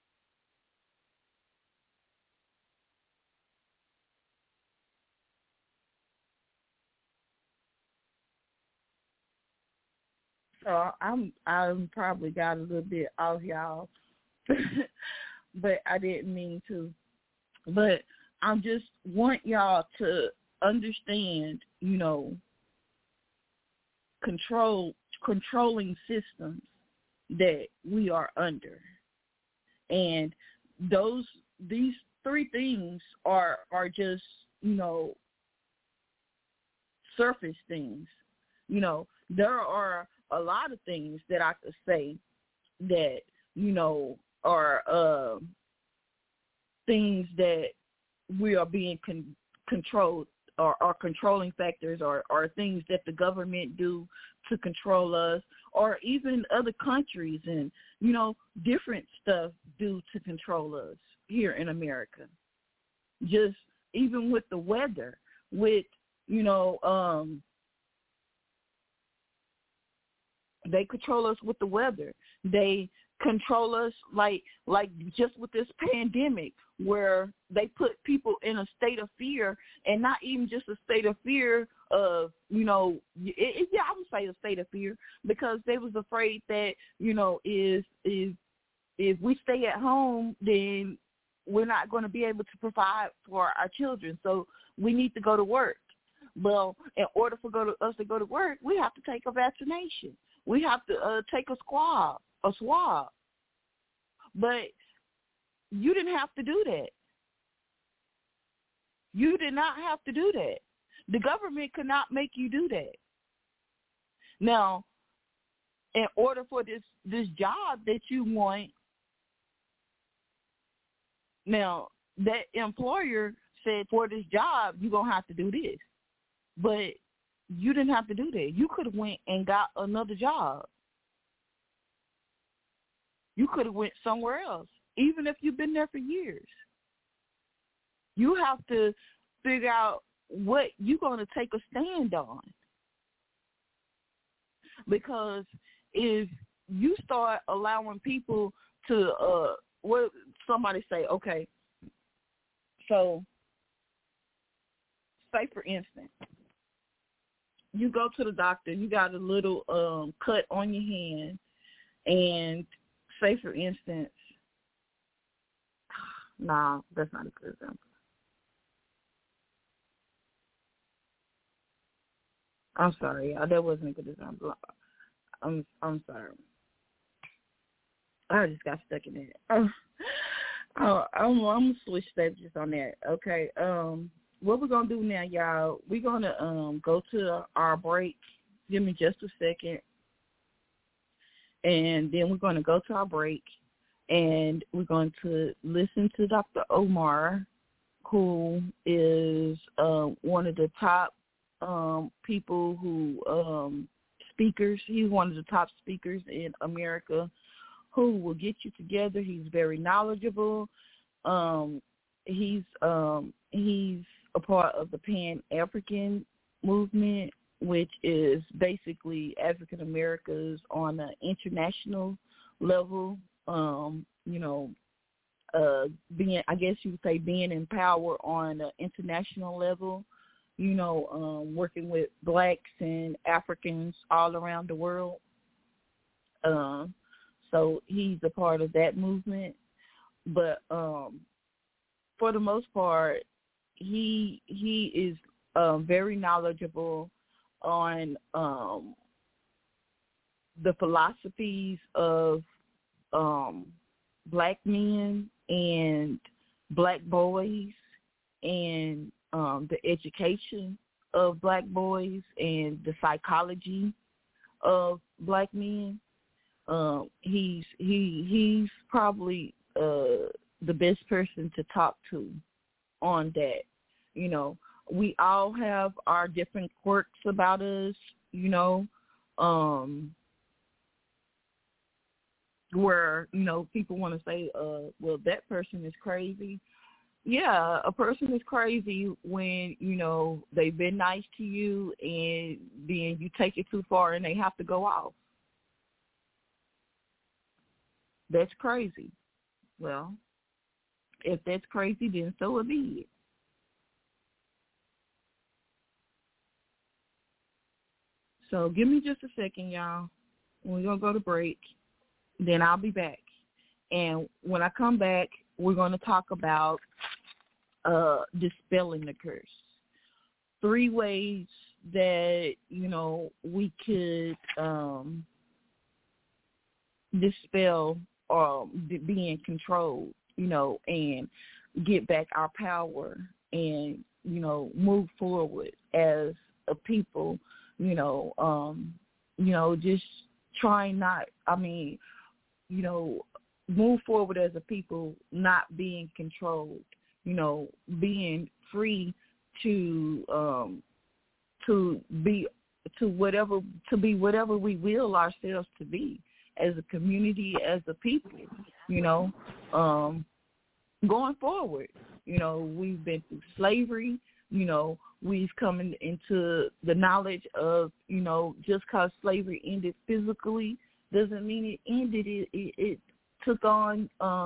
So I'm probably got a little bit off, y'all, but I didn't mean to. But I just want y'all to understand, controlling systems that we are under, and these three things are just surface things. There are a lot of things that I could say that are things that we are being controlled, or controlling factors, or things that the government do to control us, or even other countries and, different stuff do to control us here in America. Just even with the weather, with, they control us with the weather. They control us like just with this pandemic, where they put people in a state of fear, and not even just a state of fear of, I would say a state of fear, because they was afraid that, if we stay at home, then we're not going to be able to provide for our children. So we need to go to work. Well, in order for us to go to work, we have to take a vaccination. We have to take a swab. But you didn't have to do that. You did not have to do that. The government could not make you do that. Now, in order for this job that you want, now that employer said for this job you're going to have to do this. But you didn't have to do that. You could have went and got another job. You could have went somewhere else, even if you've been there for years. You have to figure out what you're going to take a stand on. Because if you start allowing people to, what somebody say, okay, so say for instance, you go to the doctor, you got a little cut on your hand, and say for instance, nah, that's not a good example. I'm sorry, y'all. That wasn't a good example. I'm sorry. I just got stuck in it. I'm gonna switch subjects on that. Okay. What we're gonna do now, y'all? We're gonna go to our break. Give me just a second, and then we're gonna go to our break, and we're going to listen to Dr. Omar, who is one of the top people who speakers. He's one of the top speakers in America who will get you together. He's very knowledgeable. He's a part of the Pan-African movement, which is basically African Americans on an international level. Being, I guess you would say, being in power on an international level. Working with blacks and Africans all around the world. So he's a part of that movement. But for the most part, he is very knowledgeable on the philosophies of black men and black boys and the education of black boys and the psychology of black men. He's probably the best person to talk to on that. We all have our different quirks about us, where, people want to say, well, that person is crazy. Yeah, a person is crazy when, they've been nice to you and then you take it too far and they have to go off. That's crazy. Well, if that's crazy, then so it be. So give me just a second, y'all. We're going to go to break. Then I'll be back. And when I come back, we're going to talk about dispelling the curse. 3 ways that, we could dispel being controlled, and get back our power and, move forward as a people, just trying not, move forward as a people, not being controlled, being free to be whatever we will ourselves to be as a community, as a people, going forward. We've been through slavery, we've come into the knowledge of, just because slavery ended physically doesn't mean it ended. It took on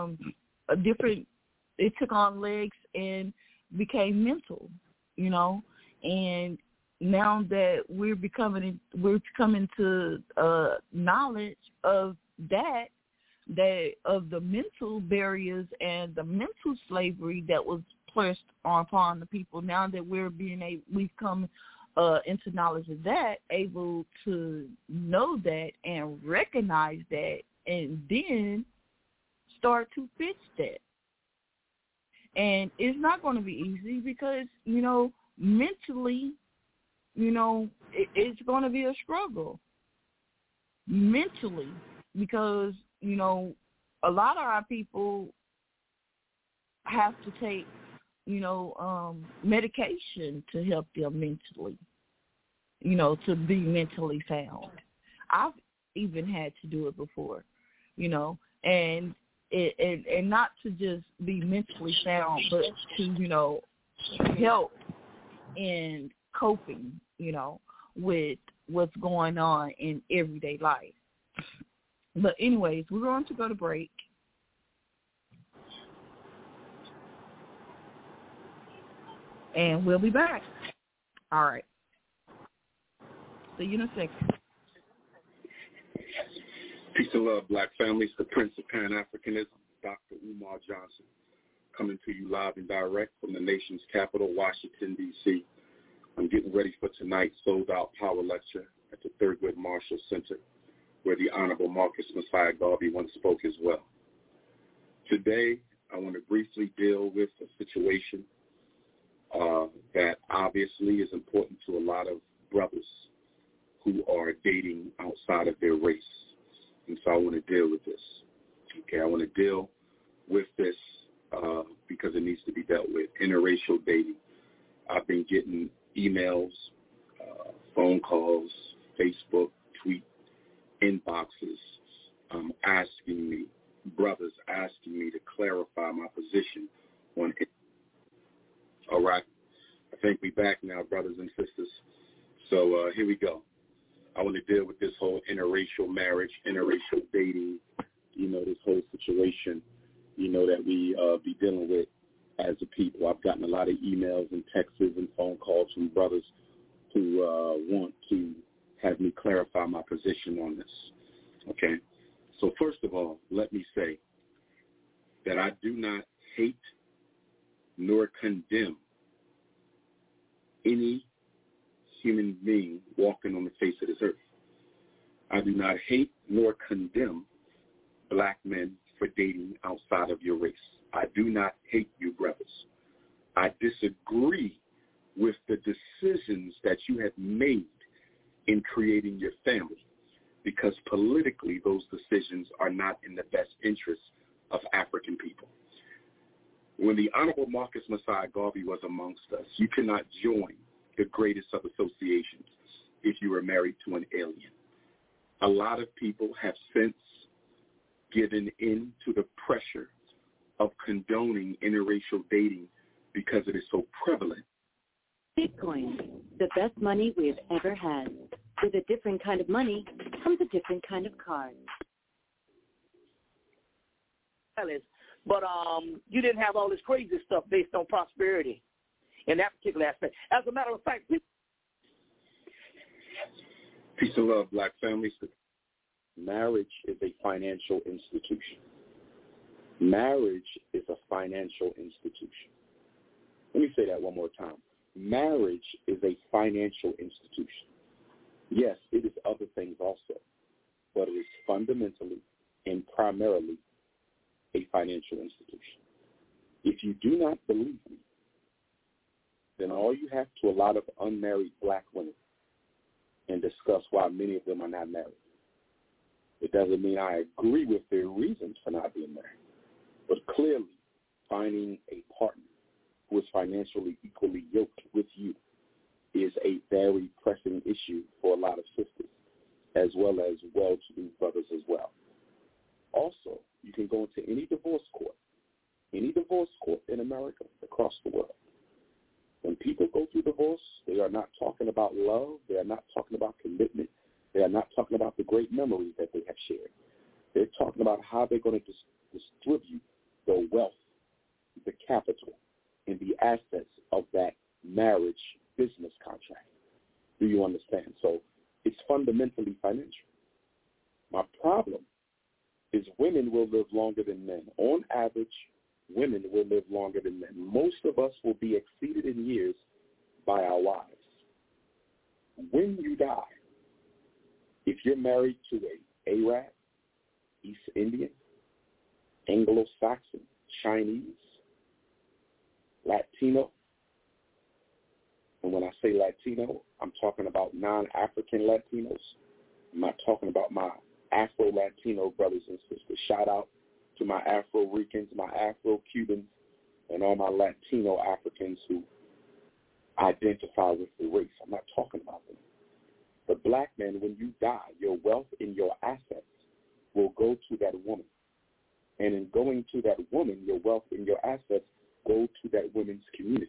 it took on legs and became mental, and now that we're coming to knowledge of that of the mental barriers and the mental slavery that was placed upon the people. Now that we've come into knowledge of that, able to know that and recognize that, and then start to fix that. And it's not going to be easy because, mentally, it's going to be a struggle. Mentally, because, a lot of our people have to take, medication to help them mentally, to be mentally sound. I've even had to do it before, and not to just be mentally sound, but to, help in coping, with what's going on in everyday life. But anyways, we're going to go to break. And we'll be back. All right. See you in a second. Peace and love, black families. The Prince of Pan-Africanism, Dr. Umar Johnson, coming to you live and direct from the nation's capital, Washington, D.C. I'm getting ready for tonight's sold-out power lecture at the Thurgood Marshall Center, where the Honorable Marcus Messiah Garvey once spoke as well. Today, I want to briefly deal with a situation that obviously is important to a lot of brothers who are dating outside of their race. And so I want to deal with this. Okay, I want to deal with this because it needs to be dealt with. Interracial dating. I've been getting emails, phone calls, Facebook, tweet inboxes asking me, brothers asking me to clarify my position on it. All right. I think we're back now, brothers and sisters. So here we go. I want to deal with this whole interracial marriage, interracial dating, this whole situation, that we be dealing with as a people. I've gotten a lot of emails and texts and phone calls from brothers who want to have me clarify my position on this. Okay? So first of all, let me say that I do not hate nor condemn any human being walking on the face of this earth. I do not hate nor condemn black men for dating outside of your race. I do not hate you, brothers. I disagree with the decisions that you have made in creating your family, because politically those decisions are not in the best interest of African people. When the Honorable Marcus Messiah Garvey was amongst us, you cannot join the greatest of associations if you are married to an alien. A lot of people have since given in to the pressure of condoning interracial dating because it is so prevalent. Bitcoin, the best money we've ever had. With a different kind of money comes a different kind of card. But you didn't have all this crazy stuff based on prosperity in that particular aspect. As a matter of fact, peace and love, black families. Marriage is a financial institution. Marriage is a financial institution. Let me say that one more time. Marriage is a financial institution. Yes, it is other things also, but it is fundamentally and primarily a financial institution. If you do not believe me, then all you have to a lot of unmarried black women and discuss why many of them are not married. It doesn't mean I agree with their reasons for not being married, but clearly finding a partner who is financially equally yoked with you is a very pressing issue for a lot of sisters, as well as well-to-do brothers as well. Also, you can go into any divorce court in America, across the world. When people go through divorce, they are not talking about love. They are not talking about commitment. They are not talking about the great memories that they have shared. They're talking about how they're going to distribute the wealth, the capital, and the assets of that marriage business contract. Do you understand? So it's fundamentally financial. My problem is women will live longer than men. On average, women will live longer than men. Most of us will be exceeded in years by our wives. When you die, if you're married to a Arab, East Indian, Anglo-Saxon, Chinese, Latino. And when I say Latino, I'm talking about non-African Latinos. I'm not talking about my Afro-Latino brothers and sisters. Shout out to my Afro-Ricans, my Afro-Cubans, and all my Latino Africans who identify with the race. I'm not talking about them. The black man, when you die, your wealth and your assets will go to that woman. And in going to that woman, your wealth and your assets go to that woman's community.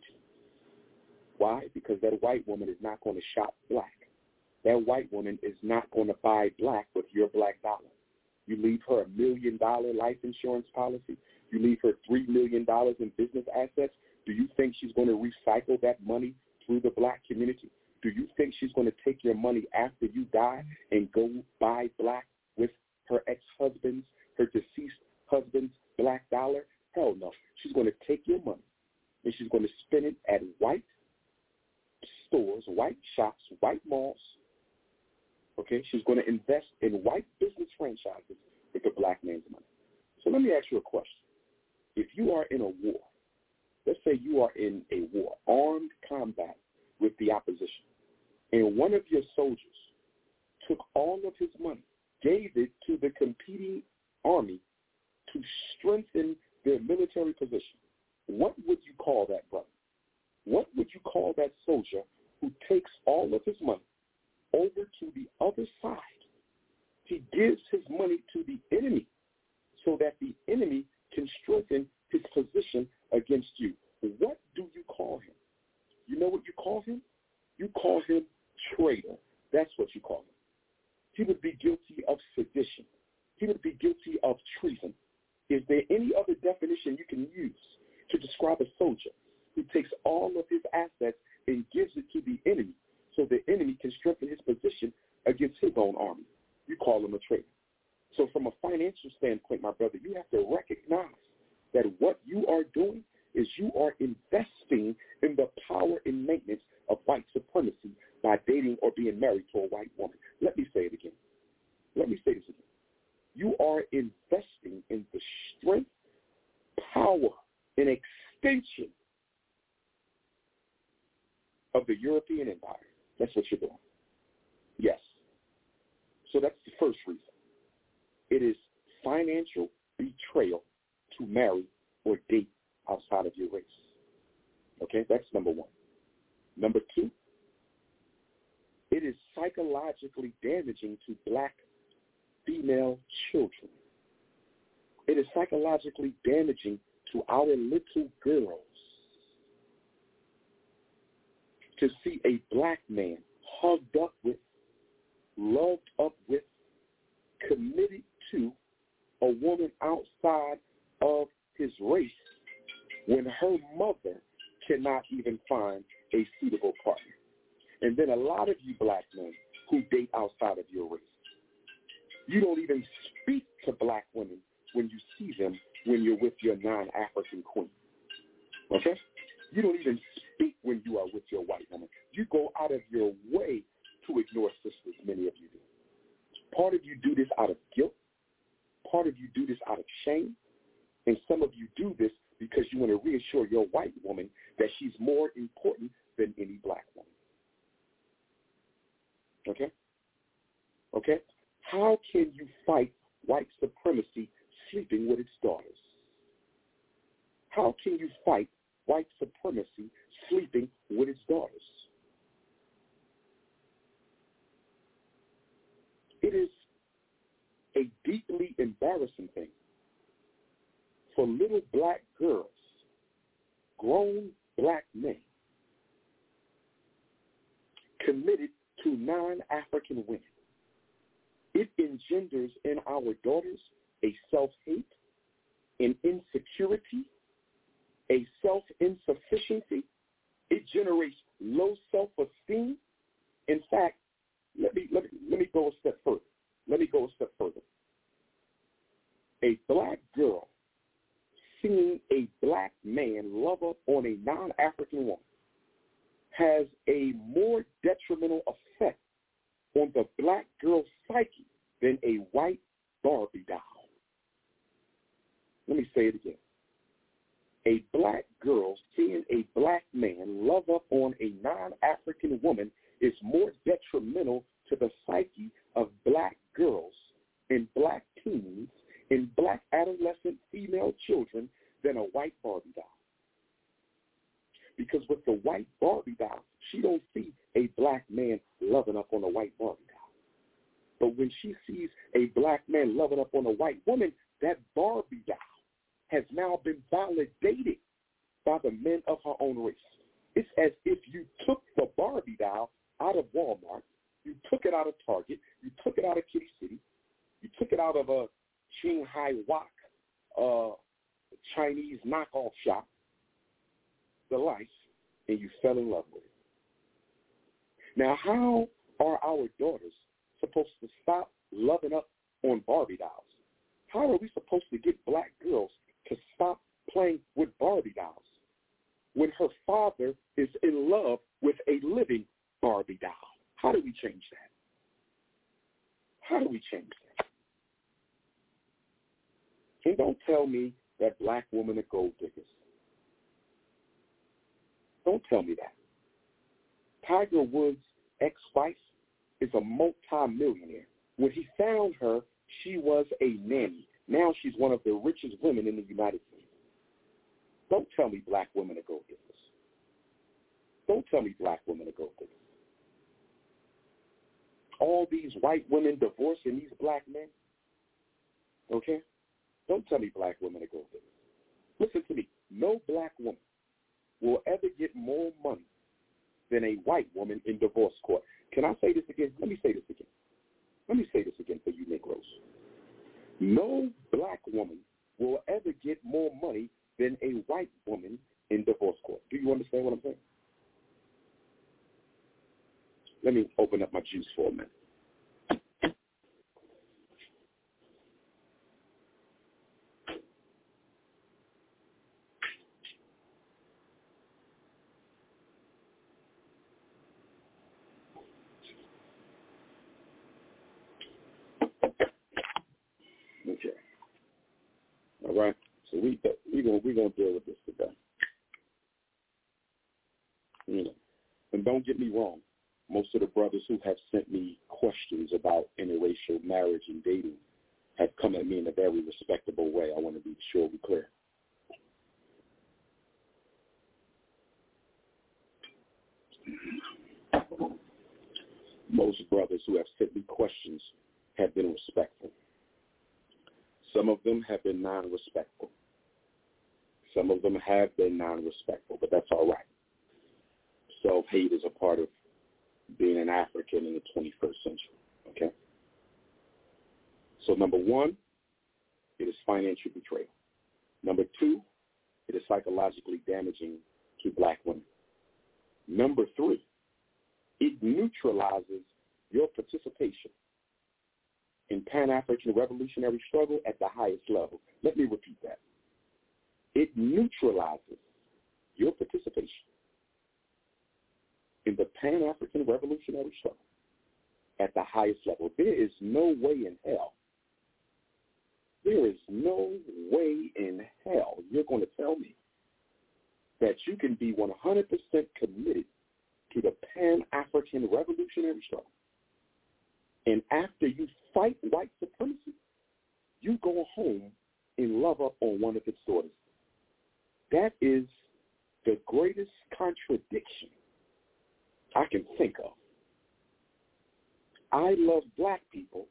Why? Because that white woman is not going to shop black. That white woman is not going to buy black with your black dollar. You leave her $1 million life insurance policy. You leave her $3 million in business assets. Do you think she's going to recycle that money through the black community? Do you think she's going to take your money after you die and go buy black with her ex-husband's, her deceased husband's black dollar? Hell no. She's going to take your money and she's going to spend it at white stores, white shops, white malls. Okay? She's going to invest in white business franchises with the black man's money. So let me ask you a question. If you are in a war, let's say you are in a war, armed combat with the opposition, and one of your soldiers took all of his money, gave it to the competing army to strengthen their military position, what would you call that brother? What would you call that soldier who takes all of his money over to the other side? He gives his money to the enemy so that the enemy can strengthen his position against you. What do you call him? You know what you call him? You call him traitor. That's what you call him. He would be guilty of sedition. He would be guilty of treason. Is there any other definition you can use to describe a soldier who takes all of his assets and gives it to the enemy so the enemy can strengthen his position against his own army? You call him a traitor. So from a financial standpoint, my brother, you have to recognize that what you are doing is you are investing in the power and maintenance of white supremacy by dating or being married to a white woman. Let me say it again. Let me say this again. You are investing in the strength, power, and extension of the European Empire. That's what you're doing. Yes. So that's the first reason. It is financial betrayal to marry or date outside of your race. Okay, that's number one. Number two, it is psychologically damaging to black female children. It is psychologically damaging to our little girls to see a black man hugged up with, loved up with, committed to a woman outside of his race when her mother cannot even find a suitable partner. And then a lot of you black men who date outside of your race, you don't even speak to black women when you see them when you're with your non-African queen. Okay? You don't even speak when you are with your white woman. You go out of your way to ignore sisters, many of you do. Part of you do this out of guilt. Part of you do this out of shame. And some of you do this because you want to reassure your white woman that she's more important than any black woman. Okay? Okay? How can you fight white supremacy sleeping with its daughters? How can you fight white supremacy sleeping with its daughters? It is a deeply embarrassing thing for little black girls, grown black men, committed to non-African women. It engenders in our daughters a self-hate, an insecurity, a self-insufficiency. It generates low self-esteem. In fact, let me go a step further. A black girl seeing a black man love up on a non-African woman has a more detrimental effect on the black girl's psyche than a white Barbie doll. Let me say it again. A black girl seeing a black man love up on a non-African woman is more detrimental to the psyche of black girls and black teens and black adolescent female children than a white Barbie doll. Because with the white Barbie doll, she don't see a black man loving up on a white Barbie doll. But when she sees a black man loving up on a white woman, that Barbie doll has now been validated by the men of her own race. It's as if you took the Barbie doll out of Walmart, you took it out of Target, you took it out of Kitty City, you took it out of a Shanghai Wok Chinese knockoff shop, the life, and you fell in love with it. Now, how are our daughters supposed to stop loving up on Barbie dolls? How are we supposed to get black girls to stop playing with Barbie dolls when her father is in love with a living Barbie doll? How do we change that? How do we change that? And don't tell me that black women are gold diggers. Don't tell me that. Tiger Woods' ex-wife is a multi-millionaire. When he found her, she was a nanny. Now she's one of the richest women in the United States. Don't tell me black women are gold diggers. Don't tell me black women are gold diggers. All these white women divorcing these black men, okay? Don't tell me black women are gold diggers. Listen to me. No black woman will ever get more money than a white woman in divorce court. Can I say this again? Let me say this again. Let me say this again for you Negroes. No black woman will ever get more money than a white woman in divorce court. Do you understand what I'm saying? Let me open up my juice for a minute. Okay. All right. So we're gonna deal with this today. You know, and don't get me wrong. Most of the brothers who have sent me questions about interracial marriage and dating have come at me in a very respectable way. I want to be sure we're clear. Most brothers who have sent me questions have been respectful. Some of them have been non-respectful. Some of them have been non-respectful, but that's all right. Self-hate is a part of being an African in the 21st century, okay? So number one, it is financial betrayal. Number two, it is psychologically damaging to black women. Number three, it neutralizes your participation in Pan-African revolutionary struggle at the highest level. Let me repeat that. It neutralizes your participation in the Pan-African revolutionary struggle at the highest level. There is no way in hell, you're going to tell me that you can be 100% committed to the Pan-African revolutionary struggle, and after you fight white supremacy, you go home and love up on one of its daughters. That is the greatest contradiction I can think of. I love black people,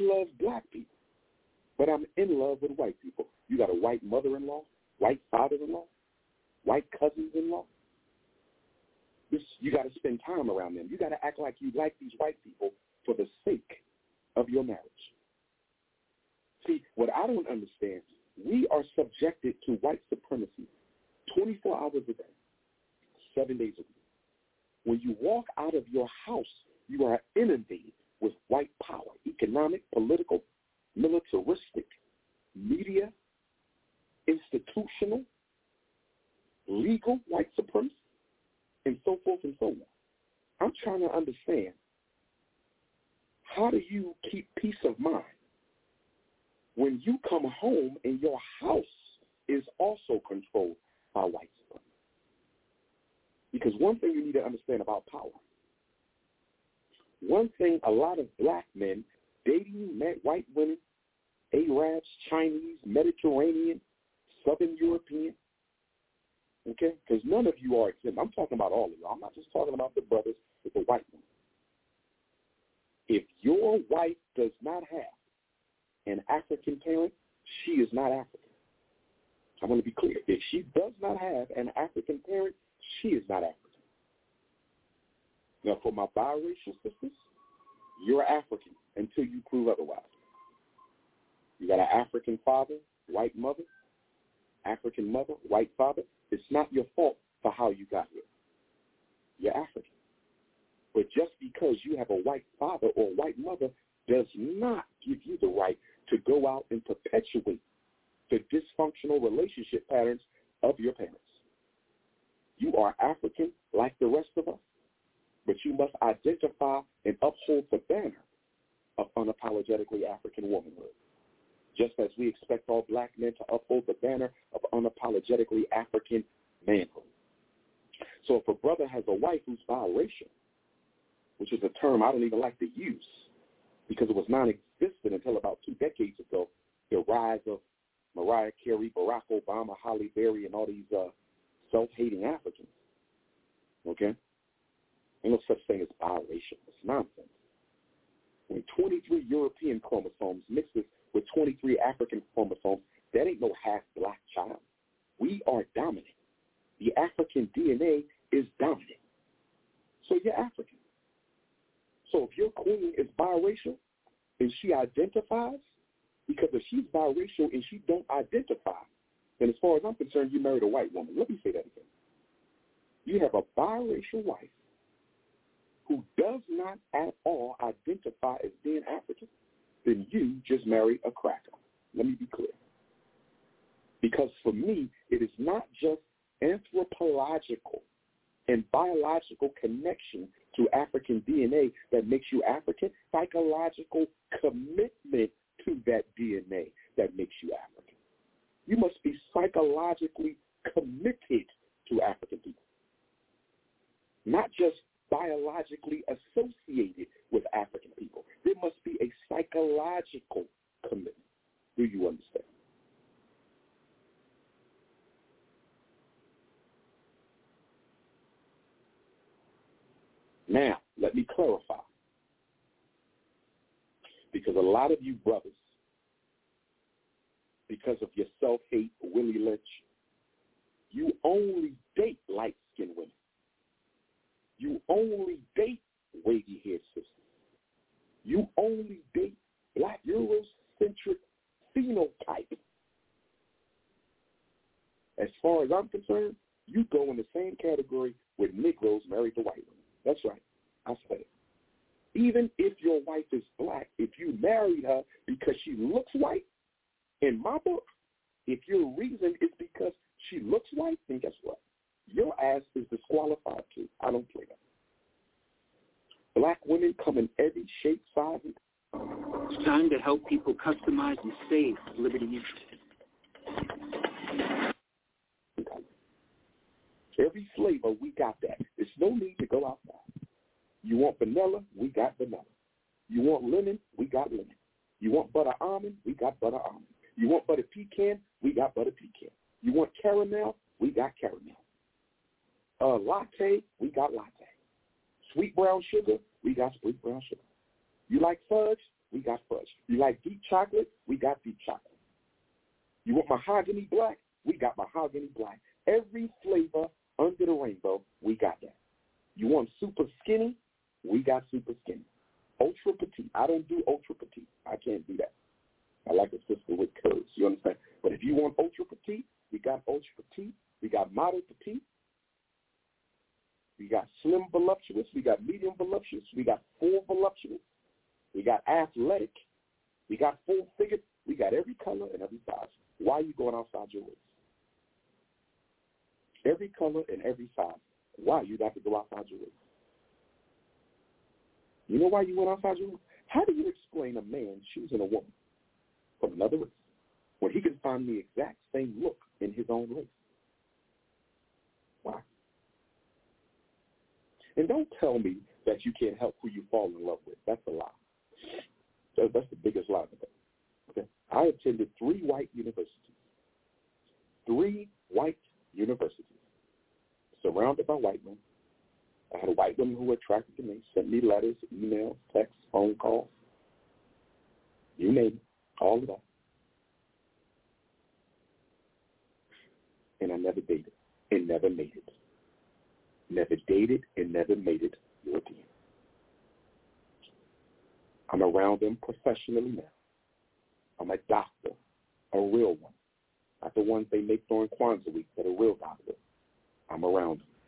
but I'm in love with white people. You got a white mother-in-law, white father-in-law, white cousins-in-law. You got to spend time around them. You got to act like you like these white people for the sake of your marriage. See, what I don't understand, we are subjected to white supremacy 24 hours a day, 7 days a week. When you walk out of your house, you are inundated with white power, economic, political, militaristic, media, institutional, legal white supremacy, and so forth and so on. I'm trying to understand, how do you keep peace of mind when you come home and your house is also controlled by white supremacy. Because one thing you need to understand about power, one thing a lot of black men dating white women, Arabs, Chinese, Mediterranean, Southern European, okay? Because none of you are exempt. I'm talking about all of you. I'm not just talking about the brothers with the white women. If your wife does not have an African parent, she is not African. I want to be clear. If she does not have an African parent, she is not African. Now, for my biracial sisters, you're African until you prove otherwise. You got an African father, white mother, African mother, white father. It's not your fault for how you got here. You're African. But just because you have a white father or white mother does not give you the right to go out and perpetuate the dysfunctional relationship patterns of your parents. You are African like the rest of us, but you must identify and uphold the banner of unapologetically African womanhood, just as we expect all black men to uphold the banner of unapologetically African manhood. So if a brother has a wife who's biracial, which is a term I don't even like to use because it was non-existent until about 2 decades ago, the rise of Mariah Carey, Barack Obama, Halle Berry, and all these self-hating Africans, okay? Ain't no such thing as biracial. It's nonsense. When 23 European chromosomes mixes with 23 African chromosomes, that ain't no half-black child. We are dominant. The African DNA is dominant. So you're African. So if your queen is biracial and she identifies, because if she's biracial and she don't identify, then as far as I'm concerned, you married a white woman. Let me say that again. You have a biracial wife who does not at all identify as being African, then you just married a cracker. Let me be clear. Because for me, it is not just anthropological and biological connection to African DNA that makes you African. Psychological commitment to that DNA that makes you African. You must be psychologically committed to African people, not just biologically associated with African people. There must be a psychological commitment. Do you understand? Now, let me clarify. Because a lot of you brothers, because of your self-hate, Willie Lynch, you only date light-skinned women. You only date wavy-haired sisters. You only date black Eurocentric phenotype. As far as I'm concerned, you go in the same category with Negroes married to white women. That's right. I said it. Even if your wife is black, if you married her because she looks white, in my book, if your reason is because she looks white, then guess what? Your ass is disqualified too. I don't play that. Black women come in every shape, size, and it's time to help people customize and save Liberty Mutual. Every flavor, we got that. There's no need to go outside. You want vanilla? We got vanilla. You want lemon? We got lemon. You want butter almond? We got butter almond. You want butter pecan? We got butter pecan. You want caramel? We got caramel. Latte? We got latte. Sweet brown sugar? We got sweet brown sugar. You like fudge? We got fudge. You like deep chocolate? We got deep chocolate. You want mahogany black? We got mahogany black. Every flavor under the rainbow, we got that. You want super skinny? We got super skinny. Ultra petite. I don't do ultra petite. I can't do that. I like a sister with curves. You understand? But if you want ultra petite, we got ultra petite. We got model petite. We got slim voluptuous. We got medium voluptuous. We got full voluptuous. We got athletic. We got full figured. We got every color and every size. Why are you going outside your race? Every color and every size. Why you got to go outside your race? You know why you went outside your race? How do you explain a man choosing a woman from another race when he can find the exact same look in his own race. Why? And don't tell me that you can't help who you fall in love with. That's a lie. That's the biggest lie of the day. Okay? I attended 3 white universities. 3 white universities. Surrounded by white men. I had a white woman who were attracted to me, sent me letters, emails, texts, phone calls. You name it. All of that. And I never dated and never made it. Never dated and never made it European. I'm around them professionally now. I'm a doctor, a real one. Not the ones they make during Kwanzaa week, but a real doctor. I'm around them.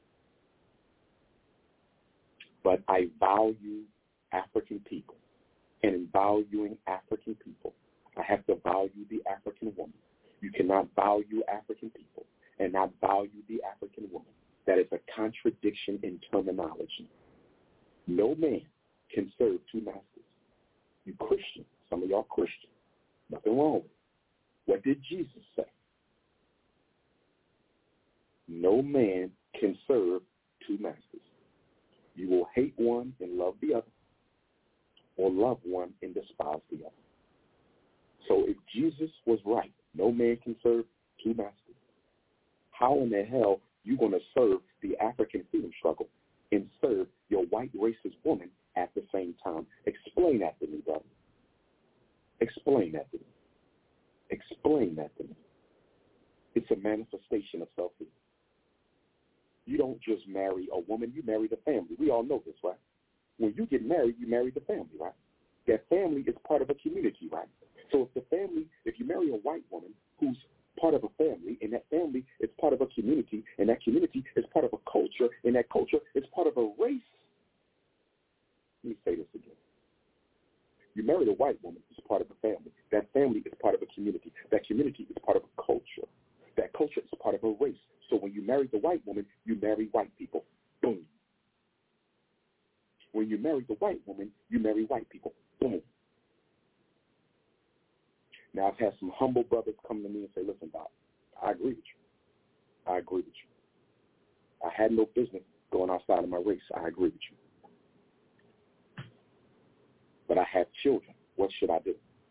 But I value African people. And in valuing African people, I have to value the African woman. You cannot value African people and not value the African woman. That is a contradiction in terminology. No man can serve 2 masters. You Christian, some of y'all Christian. Nothing wrong with it. What did Jesus say? No man can serve 2 masters. You will hate one and love the other, or love one and despise the other. So if Jesus was right, no man can serve 2 masters, how in the hell you going to serve the African freedom struggle and serve your white racist woman at the same time? Explain that to me, brother. Explain that to me. Explain that to me. It's a manifestation of self-hate. You don't just marry a woman, you marry the family. We all know this, right? When you get married, you marry the family, right? That family is part of a community, right? So if you marry a white woman who's part of a family, and that family is part of a community, and that community is part of a culture, and that culture is part of a race. Let me say this again. You marry a white woman who's part of a family. That family is part of a community. That community is part of a culture. That culture is part of a race. So when you marry the white woman, you marry white people. Boom. When you marry the white woman, you marry white people. Boom. Now, I've had some humble brothers come to me and say, listen, Bob, I agree with you. I agree with you. I had no business going outside of my race. I agree with you. But I have children. What should I do?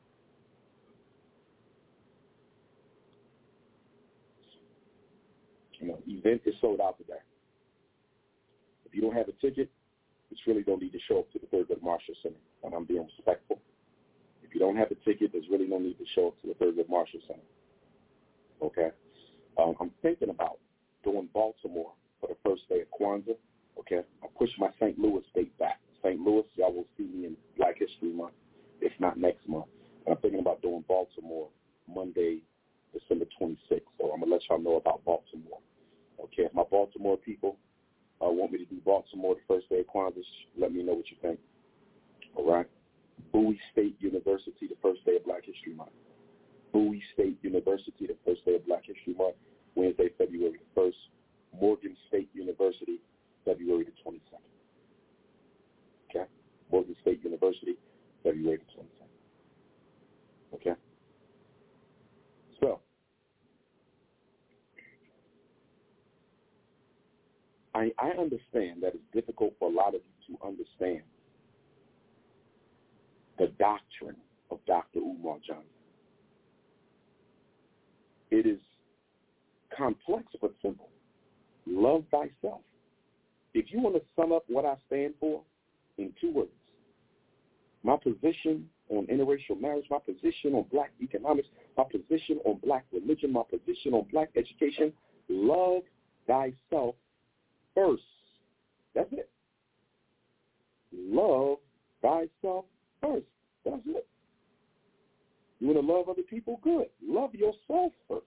You know, event is sold out today. If you don't have a ticket, you really don't need to show up to the Thurgood Marshall Center. And I'm being respectful. If you don't have a ticket, there's really no need to show up to the Thurgood Marshall Center. Okay? I'm thinking about doing Baltimore for the first day of Kwanzaa. Okay? I pushed my St. Louis date back. St. Louis, y'all will see me in Black History Month, if not next month. And I'm thinking about doing Baltimore Monday, December 26th. So I'm going to let y'all know about Baltimore. Okay? If my Baltimore people want me to do Baltimore the first day of Kwanzaa, let me know what you think. All right? Bowie State University, the first day of Black History Month. Bowie State University, the first day of Black History Month, Wednesday, February the 1st. Morgan State University, February the 22nd. Okay? Morgan State University, February the 22nd. Okay? So, I understand that it's difficult for a lot of you to understand the doctrine of Dr. Umar Johnson. It is complex but simple. Love thyself. If you want to sum up what I stand for in 2 words, my position on interracial marriage, my position on black economics, my position on black religion, my position on black education, love thyself first. That's it. Love thyself first. That's it. You want to love other people? Good. Love yourself first.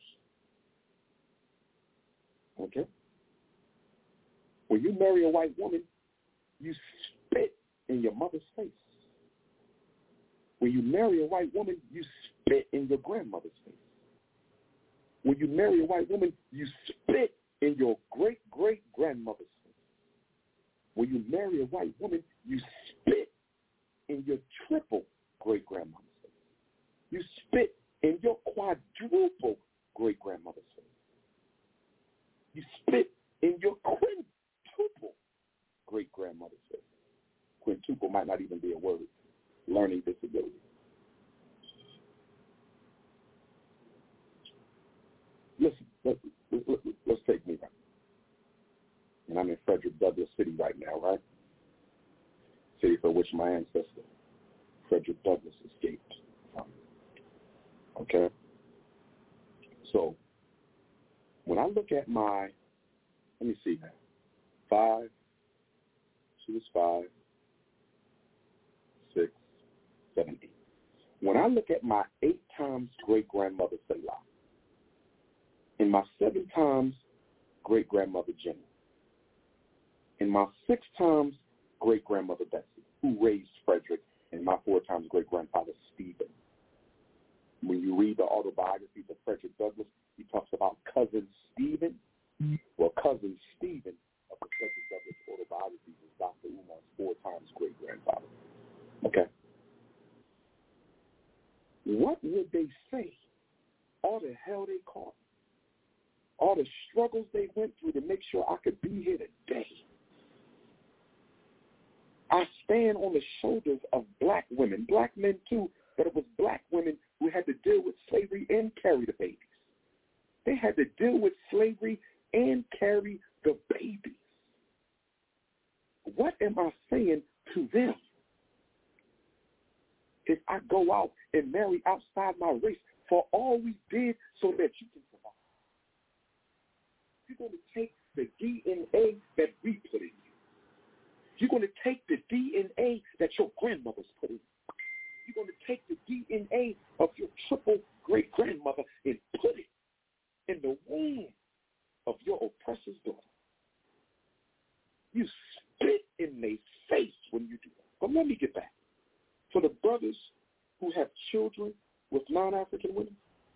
Okay? When you marry a white woman, you spit in your mother's face. When you marry a white woman, you spit in your grandmother's face. When you marry a white woman, you spit in your great-great-grandmother's face. When you marry a white woman, you spit in your triple great-grandmother's face. You spit in your quadruple great-grandmother's face. You spit in your quintuple great-grandmother's face. Quintuple might not even be a word. Learning disability. Listen, let's take me back. And I'm in Frederick Douglass City right now, right? City for which my ancestor, Frederick Douglass, escaped from. Okay? So, when I look at let me see now. 5, she was 5, 6, 7, 8. When I look at my 8 times great-grandmother Selah, and my 7 times great-grandmother Jenny, and my 6 times great-grandmother Betsy, who raised Frederick, and my 4 times great-grandfather Stephen. When you read the autobiographies of Frederick Douglass, he talks about cousin Stephen. Well, cousin Stephen of the Frederick Douglass autobiographies is Dr. Umar's 4 times great-grandfather. Okay? What would they say? All the hell they caught, all the struggles they went through to make sure I could be here today. I stand on the shoulders of black women, black men too, but it was black women who had to deal with slavery and carry the babies. They had to deal with slavery and carry the babies. What am I saying to them? If I go out and marry outside my race for all we did so that you can survive, you're going to take the DNA that we put in you. You're going to take the DNA that your grandmothers put in you. You're going to take the DNA of your triple great-grandmother and put it in the womb of your oppressor's daughter. You spit in their face when you do that. But let me get back. For the brothers who have children with non-African women,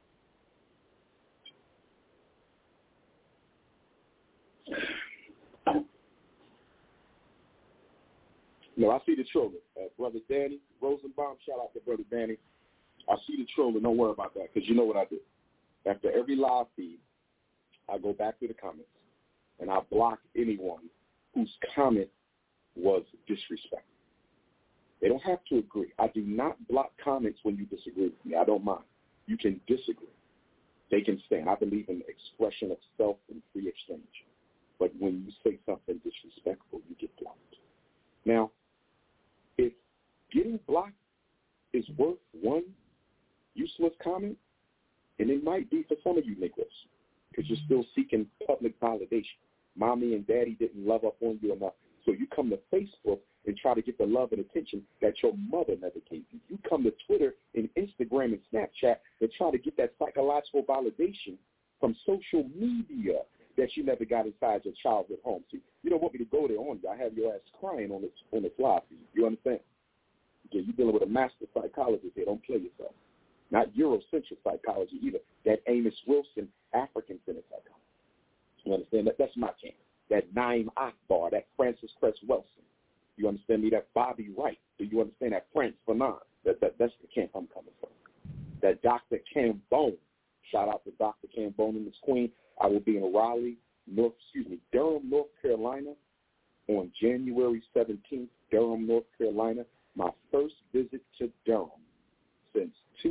no, I see the trolling. Brother Danny Rosenbaum, shout out to Brother Danny. I see the trolling. Don't worry about that, because you know what I do. After every live feed, I go back to the comments, and I block anyone whose comment was disrespectful. They don't have to agree. I do not block comments when you disagree with me. I don't mind. You can disagree. They can stand. I believe in the expression of self and free exchange. But when you say something disrespectful, you get blocked. Now, if getting blocked is worth one useless comment, and it might be for some of you Negroes, because you're still seeking public validation. Mommy and daddy didn't love up on you enough, so you come to Facebook and try to get the love and attention that your mother never gave you. You come to Twitter and Instagram and Snapchat and try to get that psychological validation from social media that you never got inside your childhood home. See, you don't want me to go there on you. I have your ass crying on the fly for you. You understand? Okay, you're dealing with a master psychologist here. Don't play yourself. Not Eurocentric psychology either. That Amos Wilson African-centered psychology. You understand? That's my camp. That Naim Akbar, that Francis Cress Wilson. You understand me? That Bobby Wright. Do you understand that Frantz Fanon? That's the camp I'm coming from. That Dr. Cambone. Shout out to Dr. Cambone and his queen. I will be in Durham, North Carolina on January 17th, Durham, North Carolina. My first visit to Durham since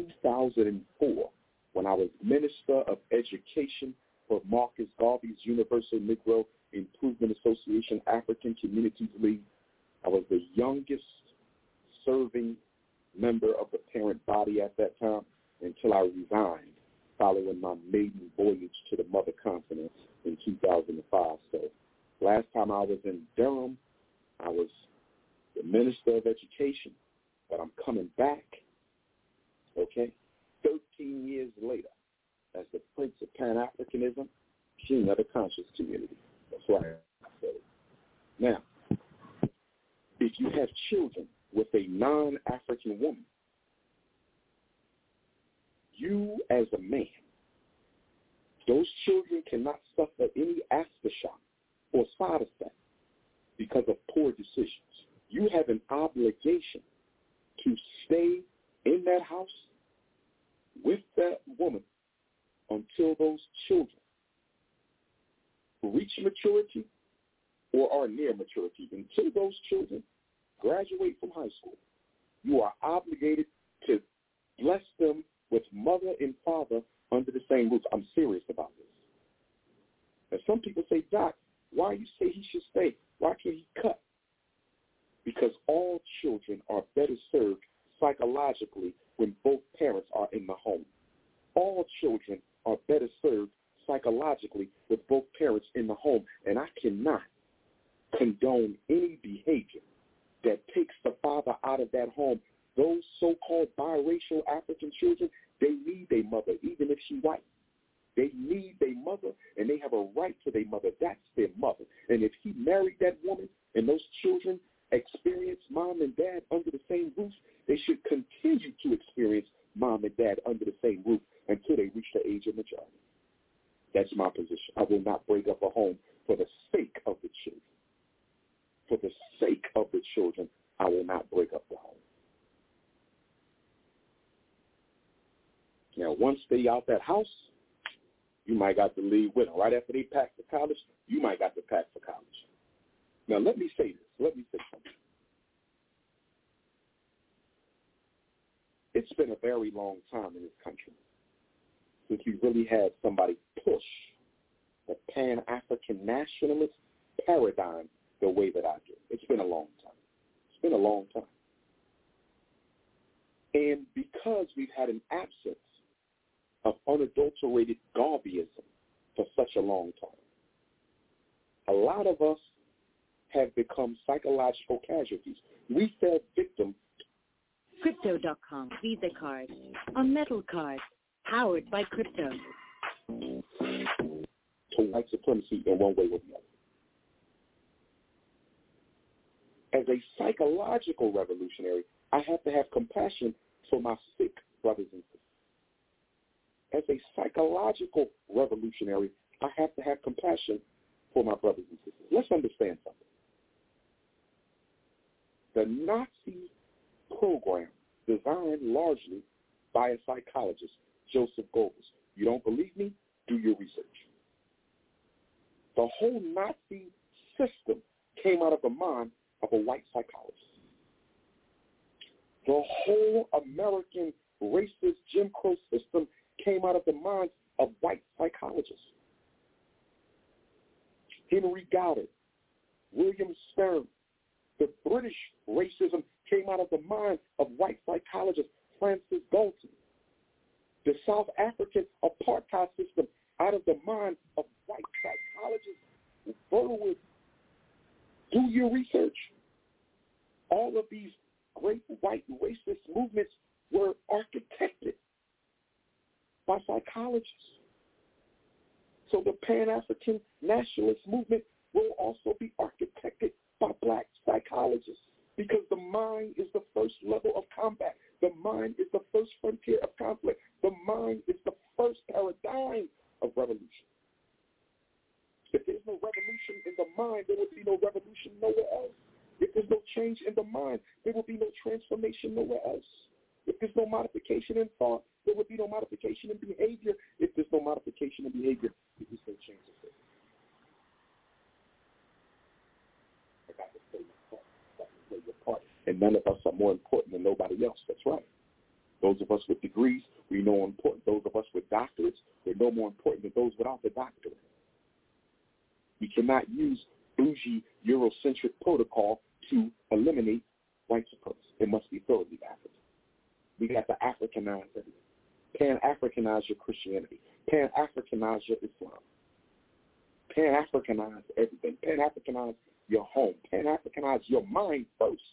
2004 when I was Minister of Education for Marcus Garvey's Universal Negro Improvement Association African Communities League. I was the youngest serving member of the parent body at that time until I resigned following my maiden voyage to the mother continent in 2005. So last time I was in Durham, I was the Minister of Education, but I'm coming back, 13 years later, as the Prince of Pan-Africanism, King of the Conscious Community. That's why I said it. Now, if you have children with a non-African woman, you as a man, those children cannot suffer any aftershock or side effect because of poor decisions. You have an obligation to stay in that house with that woman until those children reach maturity or are near maturity, until those children graduate from high school, you are obligated to bless them with mother and father under the same roof. I'm serious about this. And some people say, Doc, why you say he should stay? Why can't he cut? Because all children are better served psychologically when both parents are in the home. All children are better served psychologically with both parents in the home. And I cannot condone any behavior that takes the father out of that home. Those so-called biracial African children, they need their mother, even if she's white. They need their mother, and they have a right to their mother. That's their mother. And if he married that woman and those children experience mom and dad under the same roof, they should continue to experience mom and dad under the same roof until they reach the age of majority. That's my position. I will not break up a home for the sake of the children. For the sake of the children, I will not break up the home. Now, once they out that house, you might got to leave with them. Right after they pack for college, you might got to pack for college. Now, let me say this. Let me say something. It's been a very long time in this country since we really had somebody push the Pan-African nationalist paradigm the way that I do. It's been a long time. It's been a long time. And because we've had an absence of unadulterated Garveyism for such a long time, a lot of us have become psychological casualties. We fell victim. Crypto.com Visa card, a metal card, powered by crypto. To white supremacy in one way or the other. As a psychological revolutionary, I have to have compassion for my sick brothers and sisters. As a psychological revolutionary, I have to have compassion for my brothers and sisters. Let's understand something. The Nazi program, designed largely by a psychologist, Joseph Goebbels. You don't believe me? Do your research. The whole Nazi system came out of the mind of a white psychologist. The whole American racist Jim Crow system came out of the minds of white psychologists. Henry Goddard, William Stern. The British racism came out of the mind of white psychologist Francis Galton. The South African apartheid system out of the mind of white psychologists. Verwood. Do your research. All of these great white racist movements were architected by psychologists. So the Pan-African nationalist movement will also be architected by black psychologists, because the mind is the first level of combat. The mind is the first frontier of conflict. The mind is the first paradigm of revolution. If there's no revolution in the mind, there will be no revolution nowhere else. If there's no change in the mind, there will be no transformation nowhere else. If there's no modification in thought, there will be no modification in behavior. If there's no modification in behavior, there is no change in faith. I got to play my part. I got to play your part. And none of us are more important than nobody else. That's right. Those of us with degrees, we know important. Those of us with doctorates, we're no more important than those without the doctorate. We cannot use bougie Eurocentric protocol to eliminate white supremacy. It must be thoroughly African. We got to Africanize everything. Pan-Africanize your Christianity. Pan-Africanize your Islam. Pan-Africanize everything. Pan-Africanize your home. Pan-Africanize your mind first.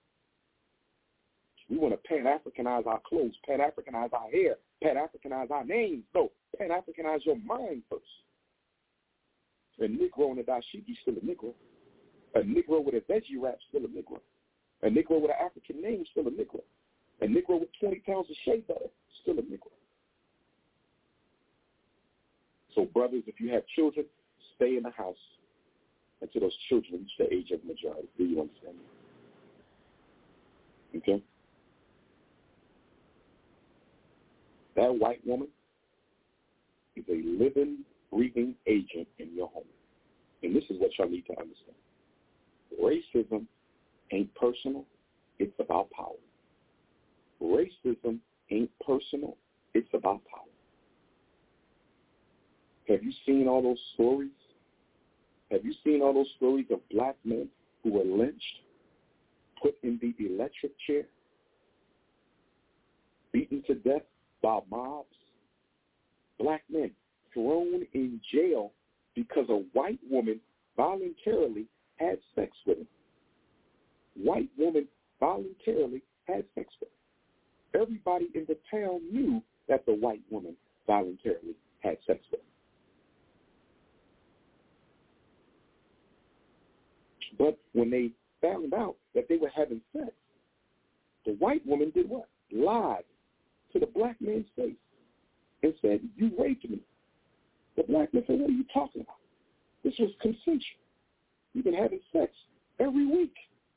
We want to Pan-Africanize our clothes, Pan-Africanize our hair, Pan-Africanize our names. No, Pan-Africanize your mind first. A Negro in a dashiki still a Negro. A Negro with a veggie wrap still a Negro. A Negro with an African name still a Negro. A Negro with 20 pounds of shea butter still a Negro. So, brothers, if you have children, stay in the house until those children reach the age of majority. Do you understand that? Okay? That white woman is a living, breathing agent in your home. And this is what y'all need to understand. Racism ain't personal. It's about power. Racism ain't personal. It's about power. Have you seen all those stories? Have you seen all those stories of black men who were lynched, put in the electric chair, beaten to death by mobs? Black men thrown in jail because a white woman voluntarily had sex with him. White woman voluntarily had sex with him. Everybody in the town knew that the white woman voluntarily had sex with him. But when they found out that they were having sex, the white woman did what? Lied to the black man's face and said, "You raped me." The black man said, "What are you talking about? This was consensual. You've been having sex every week.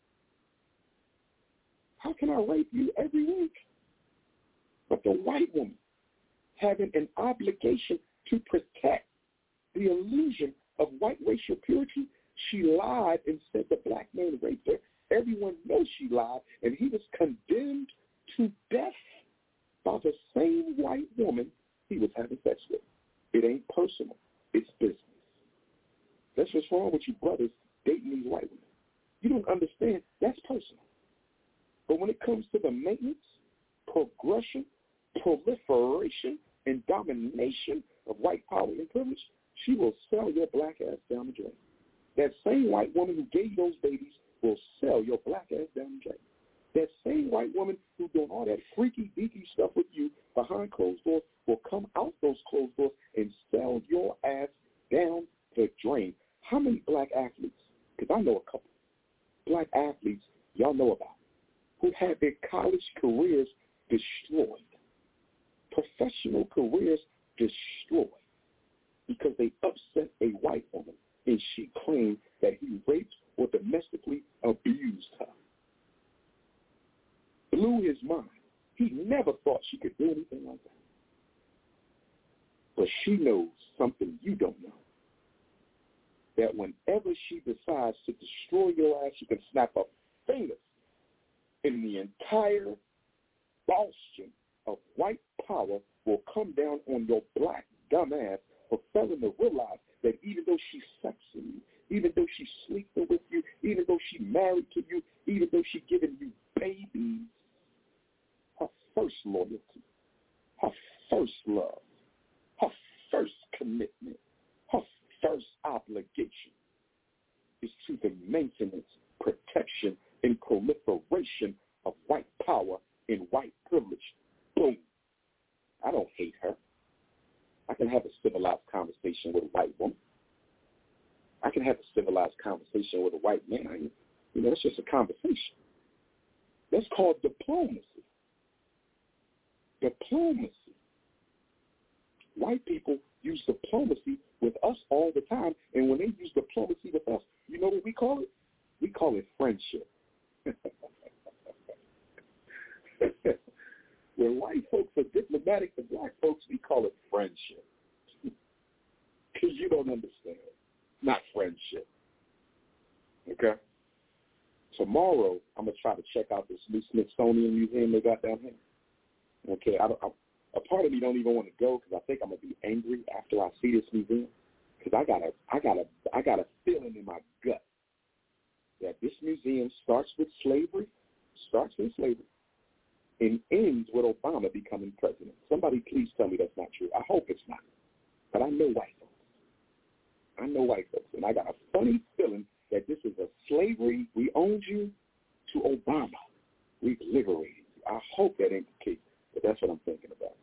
How can I rape you every week?" But the white woman, having an obligation to protect the illusion of white racial purity, she lied and said the black man raped her. Everyone knows she lied, and he was condemned to death by the same white woman he was having sex with. It ain't personal. It's business. That's what's wrong with you brothers dating these white women. You don't understand. That's personal. But when it comes to the maintenance, progression, proliferation, and domination of white power and privilege, she will sell your black ass down the drain. That same white woman who gave you those babies will sell your black ass down the drain. That same white woman who's doing all that freaky, deaky stuff with you behind closed doors will come out those closed doors and sell your ass down the drain. How many black athletes, because I know a couple, black athletes y'all know about, who had their college careers destroyed, professional careers destroyed, because they upset a white woman and she claimed that he raped or domestically abused her. Blew his mind. He never thought she could do anything like that. But she knows something you don't know. That whenever she decides to destroy your ass, she can snap her fingers and the entire bastion of white power will come down on your black dumb ass for failing to realize that even though she's sexing you, even though she's sleeping with you, even though she's married to you, even though she's giving you babies, her first loyalty, her first love, her first commitment, her first obligation is to the maintenance, protection, and proliferation of white power and white privilege. Boom. I don't hate her. I can have a civilized conversation with a white woman. I can have a civilized conversation with a white man. It's just a conversation. That's called diplomacy. Diplomacy. White people use diplomacy with us all the time, and when they use diplomacy with us, you know what we call it? We call it friendship. When white folks are diplomatic to black folks, we call it friendship. Because you don't understand. Not friendship. Okay? Tomorrow, I'm going to try to check out this new Smithsonian museum they got down here. Okay? A part of me don't even want to go because I think I'm going to be angry after I see this museum. Because I got a feeling in my gut that this museum starts with slavery, and ends with Obama becoming president. Somebody please tell me that's not true. I hope it's not. But I know white folks. And I got a funny feeling that this is a slavery. We owned you to Obama. We've liberated you. I hope that ain't the case, but that's what I'm thinking about.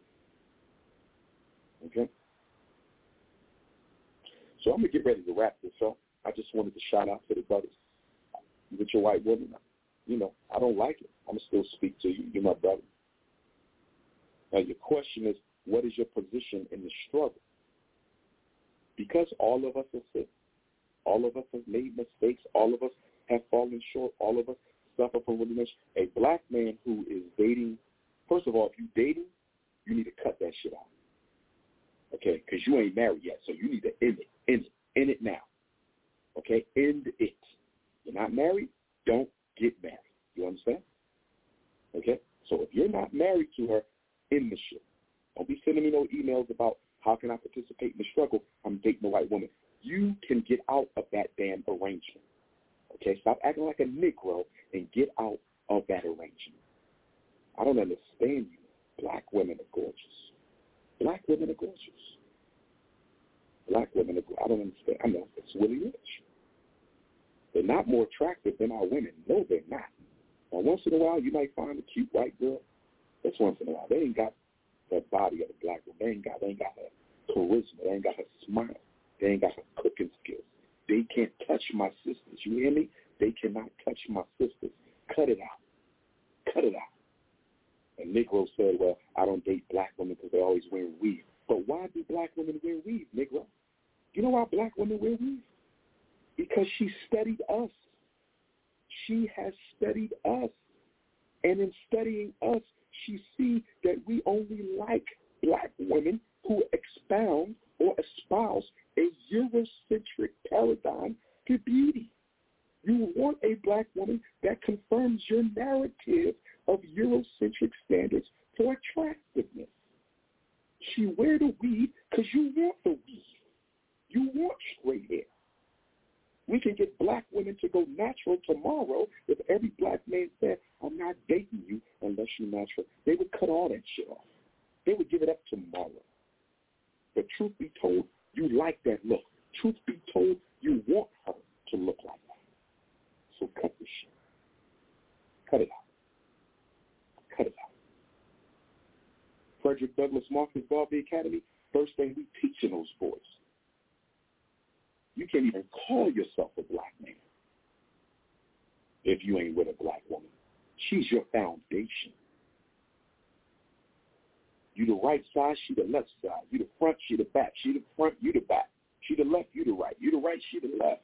Okay? So I'm going to get ready to wrap this up. I just wanted to shout out to the brothers. With your white woman, I don't like it. I'm going to still speak to you. You're my brother. Now, your question is, what is your position in the struggle? Because all of us are sick. All of us have made mistakes. All of us have fallen short. All of us suffer from what you mentioned. A black man who is dating, first of all, if you're dating, you need to cut that shit out. okay, because you ain't married yet, so you need to end it now, okay? End it. You're not married, don't get married. You understand? Okay? So if you're not married to her, end the shit. Don't be sending me no emails about how can I participate in the struggle. I'm dating a white woman. You can get out of that damn arrangement. Okay? Stop acting like a Negro and get out of that arrangement. I don't understand you. Black women are gorgeous. Black women are gorgeous. Black women are gorgeous. I don't understand. I know it's Willie Rich. They're not more attractive than our women. No, they're not. Now, once in a while, you might find a cute white girl. That's once in a while. They ain't got the body of a black woman. They ain't got her charisma. They ain't got her smile. They ain't got her cooking skills. They can't touch my sisters. You hear me? They cannot touch my sisters. Cut it out. Cut it out. And Negro said, well, I don't date black women because they always wear weave. But why do black women wear weave, Negro? You know why black women wear weave? Because she studied us. She has studied us. And in studying us, she sees that we only like black women who expound or espouse a Eurocentric paradigm to beauty. You want a black woman that confirms your narrative of Eurocentric standards for attractiveness. She wear the weave because you want the weave. You want straight hair. We can get black women to go natural tomorrow if every black man said, I'm not dating you unless you're natural. They would cut all that shit off. They would give it up tomorrow. But truth be told, you like that look. Truth be told, you want her to look like that. So cut this shit. Cut it out. Cut it out. Frederick Douglass Marcus Garvey Academy, first thing we teach in those boys. You can't even call yourself a black man if you ain't with a black woman. She's your foundation. You the right side, she the left side. You the front, she the back. She the front, you the back. She the left, you the right. You the right, she the left.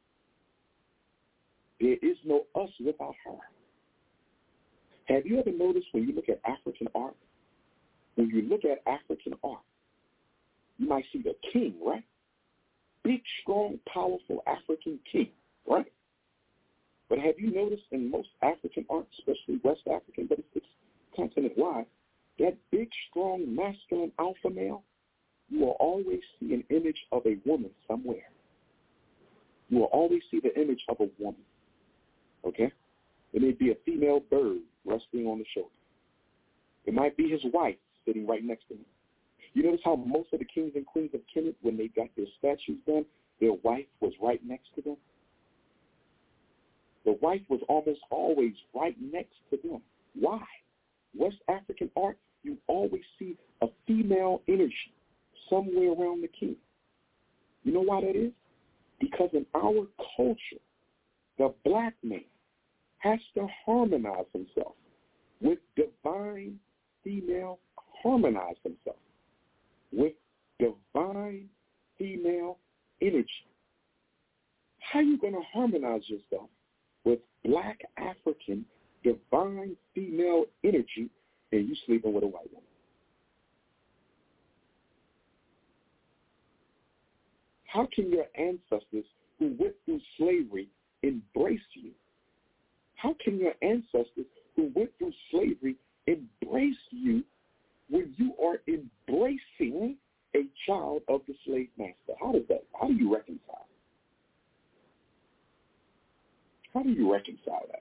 There is no us without her. Have you ever noticed when you look at African art, when you look at African art, you might see the king, right? Big, strong, powerful African king, right? But have you noticed in most African art, especially West African, but it's continent-wide, that big, strong, masculine alpha male, you will always see an image of a woman somewhere. You will always see the image of a woman, okay? It may be a female bird resting on the shoulder. It might be his wife sitting right next to him. You notice how most of the kings and queens of Kemet, when they got their statues done, their wife was right next to them? The wife was almost always right next to them. Why? West African art, you always see a female energy somewhere around the king. You know why that is? Because in our culture, the black man has to harmonize himself with divine female, harmonize himself with divine female energy. How are you going to harmonize yourself with black African divine female energy and you sleeping with a white woman? How can your ancestors who went through slavery embrace you? How can your ancestors who went through slavery embrace you when you are embracing a child of the slave master? How do you reconcile? How do you reconcile that?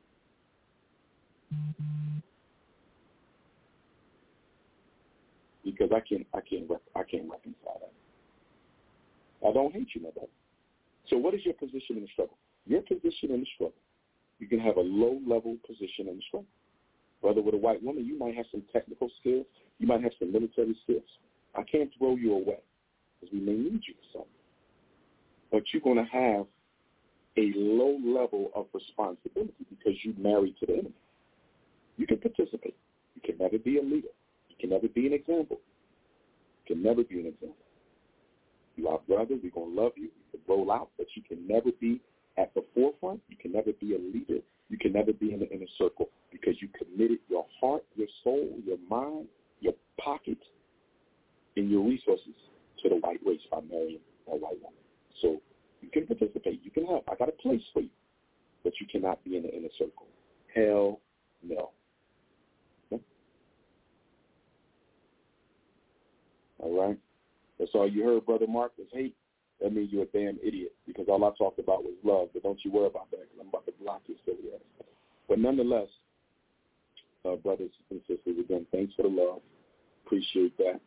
Because I can't reconcile that. I don't hate you, nobody. So what is your position in the struggle? Your position in the struggle, you can have a low-level position in the struggle. Whether with a white woman, you might have some technical skills. You might have some military skills. I can't throw you away because we may need you for something. But you're going to have a low level of responsibility because you're married to the enemy. You can participate. You can never be a leader. You can never be an example. You can never be an example. You are brother. We're going to love you. You can roll out, but you can never be at the forefront. You can never be a leader. You can never be in the inner circle because you committed your heart, your soul, your mind, your pocket, and your resources got a place for you, but you cannot be in the inner circle. Hell no. Okay? All right? That's all you heard, Brother Mark, was hate. That means you're a damn idiot, because all I talked about was love. But don't you worry about that, because I'm about to block your silly ass. But nonetheless, brothers and sisters, again, thanks for the love. Appreciate that.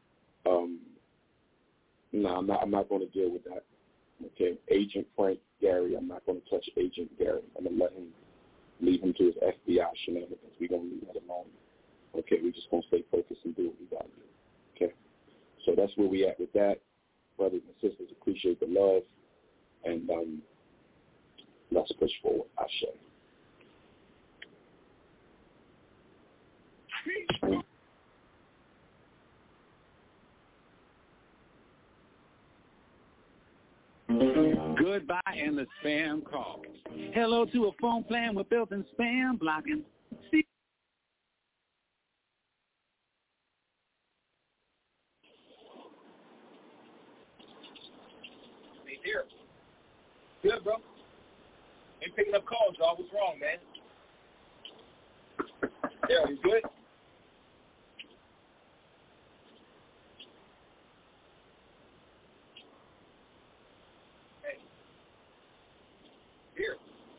No, I'm not going to deal with that. Okay, Agent Frank Gary, I'm not going to touch Agent Gary. I'm going to leave him to his FBI shenanigans. We're going to leave that alone. Okay, we're just going to stay focused and do what we got to do. Okay, so that's where we at with that. Brothers and sisters, appreciate the love, and let's push forward. Ashe. Goodbye and the spam calls. Hello to a phone plan with built-in spam blocking. See. Hey, dear. Good, bro. Ain't picking up calls, dog. What's wrong, man? Yeah, you good? Hey. Here.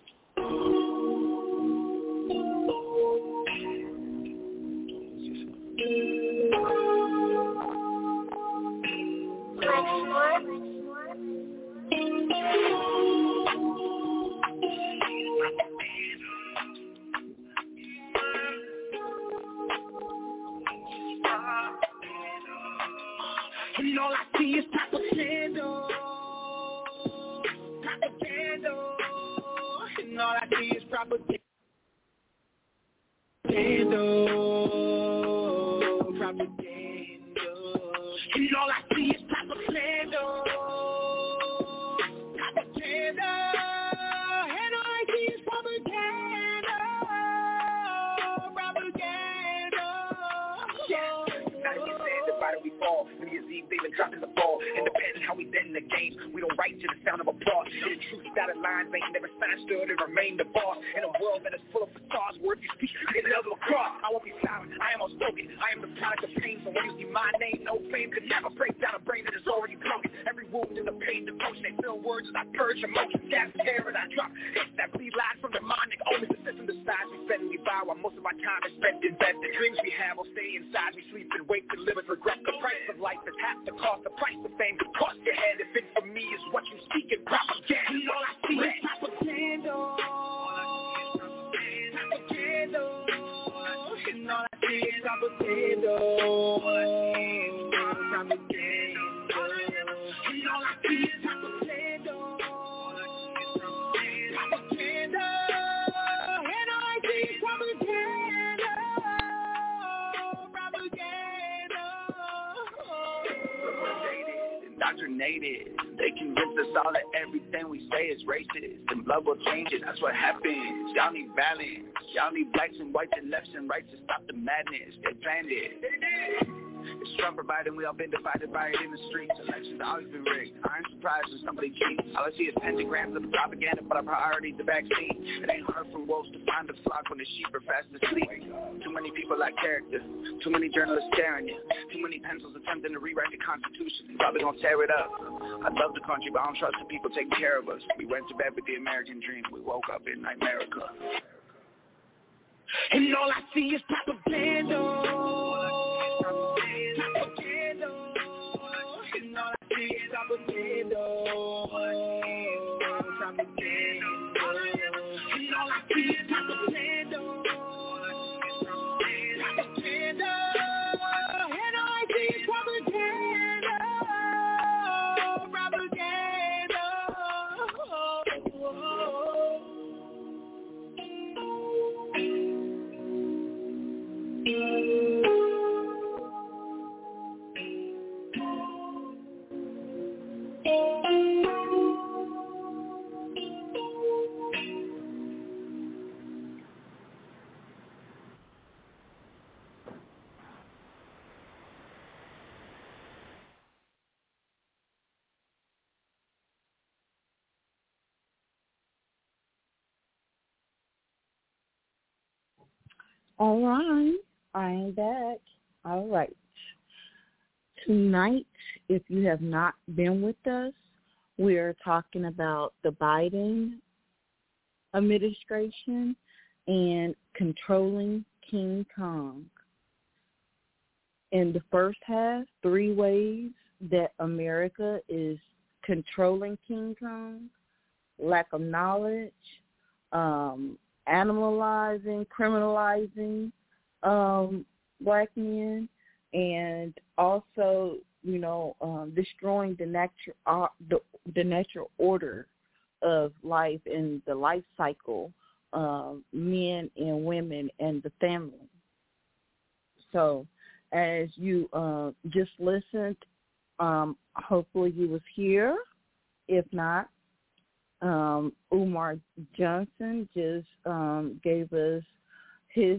And all I see is propaganda, propaganda. And all I see is propaganda, propaganda. And all I see is propaganda, propaganda. And all I see is propaganda, propaganda. Now you said the body we fall. New Year's Eve, they been dropping the ball. Independent how we been in the game. We don't write to the sound of applause. The truth dotted lines ain't never signed, stood and remained the boss. In a world that is full of facades, words you speak, you can never cross. I won't be silent. I am outspoken. I am the product of pain. So when you see my name, no fame could never break down a brain that is already broken. Every wound is a pain devotion. They fill words as I purge emotions. Gas terror and I drop hits that bleed lies from demonic omens. The system decides we spend, we buy while most of our time is spent in bed. The dreams we have will stay inside. We sleep and wake to live with regret. The price of life is half the cost. The price of fame could cost your head. If it for me is what you seek in propaganda. And all I see is propaganda, propaganda. And all I see is propaganda, propaganda. And all I see is propaganda, propaganda. And all I see is propaganda, propaganda. Indoctrinated. They convince us all that everything we say is racist, and blood will change it. That's what happens. Y'all need balance. Y'all need blacks and whites and lefts and rights to stop the madness. They planned it. It's Trump or Biden, we all been divided by it in the streets. Elections always been rigged. I ain't surprised when somebody cheats. All I see is pentagrams of propaganda, but our priority's the vaccine. It ain't hard for wolves to find the flock when the sheep are fast asleep. Too many people lack character. Too many journalists staring you. Too many pencils attempting to rewrite the Constitution. Probably gonna tear it up. I love the country, but I don't trust the people taking care of us. We went to bed with the American dream. We woke up in Nightmerica. And all I see is propaganda, propaganda. And all I see is propaganda, propaganda. And all I see is propaganda, propaganda. And all I see is propaganda, propaganda. All right, I am back. All right. Tonight, if you have not been with us, we are talking about the Biden administration and controlling King Kong. In the first half, 3 ways that America is controlling King Kong: lack of knowledge, animalizing, criminalizing black men, and also, destroying the natural order of life and the life cycle, men and women and the family. So, as you just listened, hopefully you was here. If not, Umar Johnson just gave us his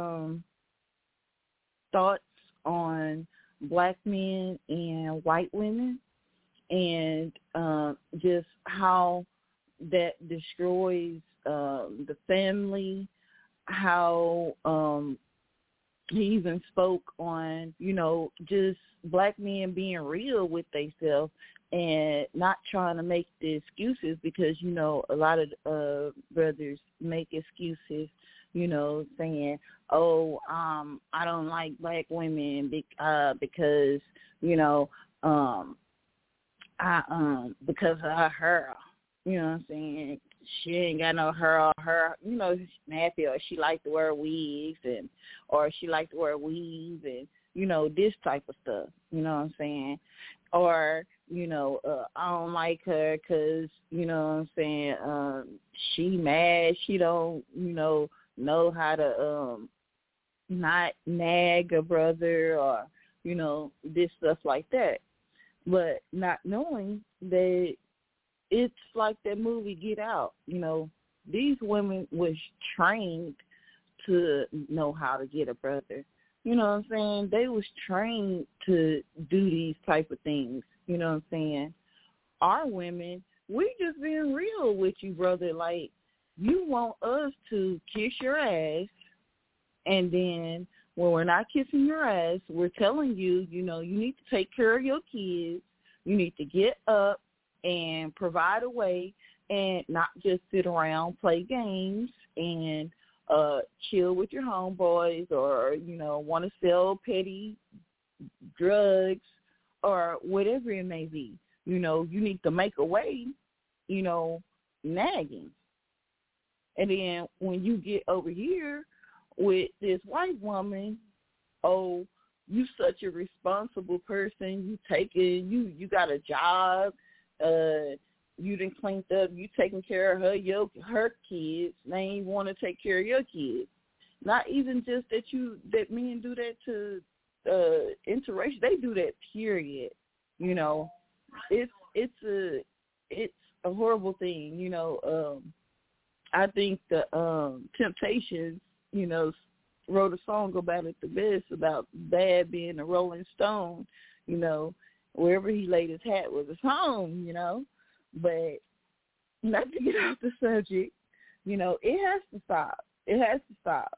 thoughts on black men and white women, and just how that destroys the family, how he even spoke on, just black men being real with themselves and not trying to make the excuses, because, a lot of brothers make excuses, saying, I don't like black women because, because of her, you know what I'm saying? She ain't got no hair, nappy, or she like to wear wigs, or she like to wear weaves, and, this type of stuff, you know what I'm saying? Or, I don't like her because, you know what I'm saying, she mad, she don't, know how to not nag a brother, or, this stuff like that. But not knowing that it's like that movie Get Out. These women was trained to know how to get a brother. You know what I'm saying? They was trained to do these type of things. You know what I'm saying? Our women, we just being real with you, brother. Like, you want us to kiss your ass, and then when we're not kissing your ass, we're telling you, you need to take care of your kids. You need to get up and provide a way, and not just sit around, play games, and chill with your homeboys, or, want to sell petty drugs or whatever it may be. You need to make a way, nagging. And then when you get over here with this white woman, you such a responsible person. You you got a job. You done cleaned up. You taking care of her kids. They ain't want to take care of your kids. Not even just that men do that to interracial. They do that. Period. It's a horrible thing. I think the Temptations, wrote a song about it the best, about Bad being a Rolling Stone. Wherever he laid his hat was his home. But not to get off the subject, it has to stop. It has to stop.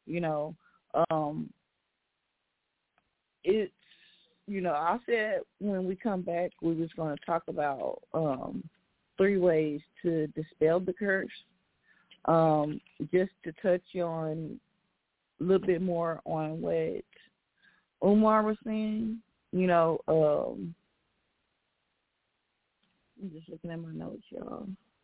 It's, I said when we come back, we was going to talk about 3 ways to dispel the curse. Just to touch on a little bit more on what Umar was saying, I'm just looking at my notes, y'all.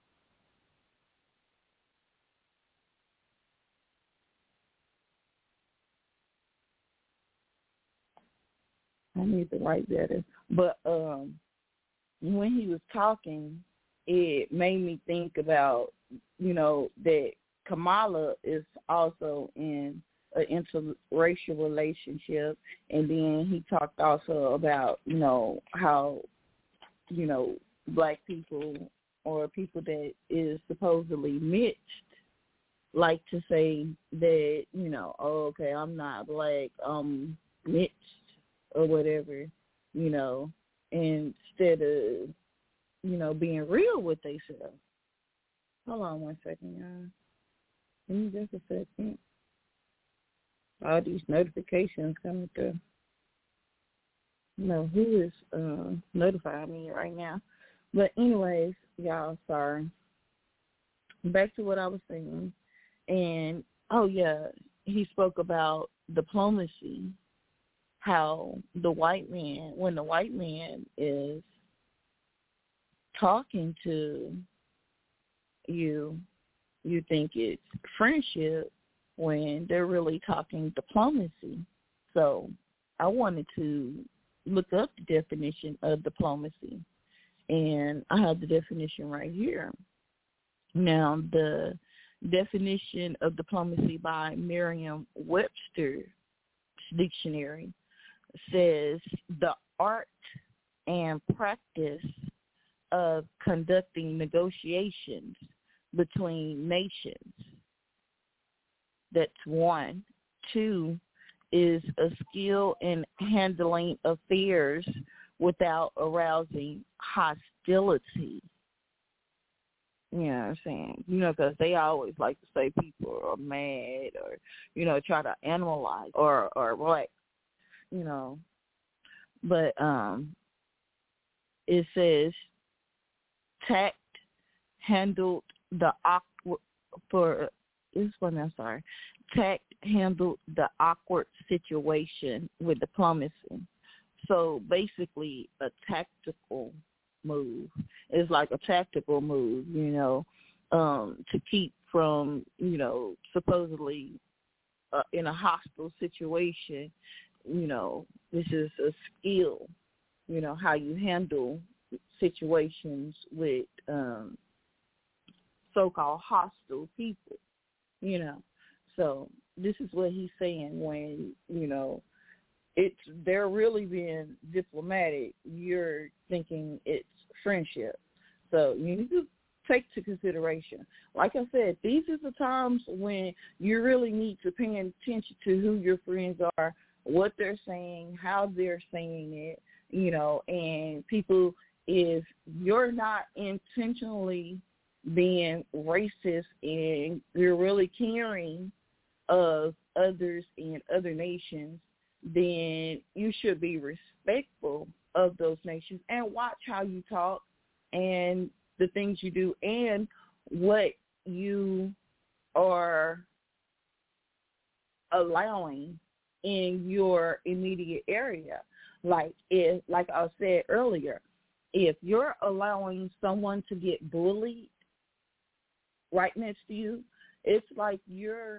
I need to write better. But when he was talking, it made me think about, that Kamala is also in an interracial relationship. And then he talked also about, how, black people or people that is supposedly mixed like to say that, okay, I'm not black, I'm mixed or whatever, instead of, being real with themselves. Hold on one second, y'all. Give me just a second. All these notifications coming through. No, who is notifying me right now? But anyways, y'all, sorry. Back to what I was saying. And, oh, yeah, he spoke about diplomacy, how the white man, when the white man is talking to you, you think it's friendship when they're really talking diplomacy. So I wanted to look up the definition of diplomacy, and I have the definition right here. Now, the definition of diplomacy by Merriam-Webster's dictionary says the art and practice of conducting negotiations between nations. That's one. Two is a skill in handling affairs without arousing hostility. You know what I'm saying? You know, because they always like to say people are mad or, you know, try to analyze or what, you know. But it says tact handled the awkward tact handled the awkward situation with diplomacy. So basically a tactical move. It's like a tactical move, you know, to keep from, you know, supposedly in a hostile situation. You know, this is a skill, you know, how you handle situations with so-called hostile people, you know. So this is what he's saying when, you know, they're really being diplomatic. You're thinking it's friendship. So you need to take to consideration. Like I said, these are the times when you really need to pay attention to who your friends are, what they're saying, how they're saying it, you know, and people, if you're not intentionally being racist and you're really caring of others in other nations, then you should be respectful of those nations and watch how you talk and the things you do and what you are allowing in your immediate area. Like I said earlier, if you're allowing someone to get bullied right next to you, it's like you're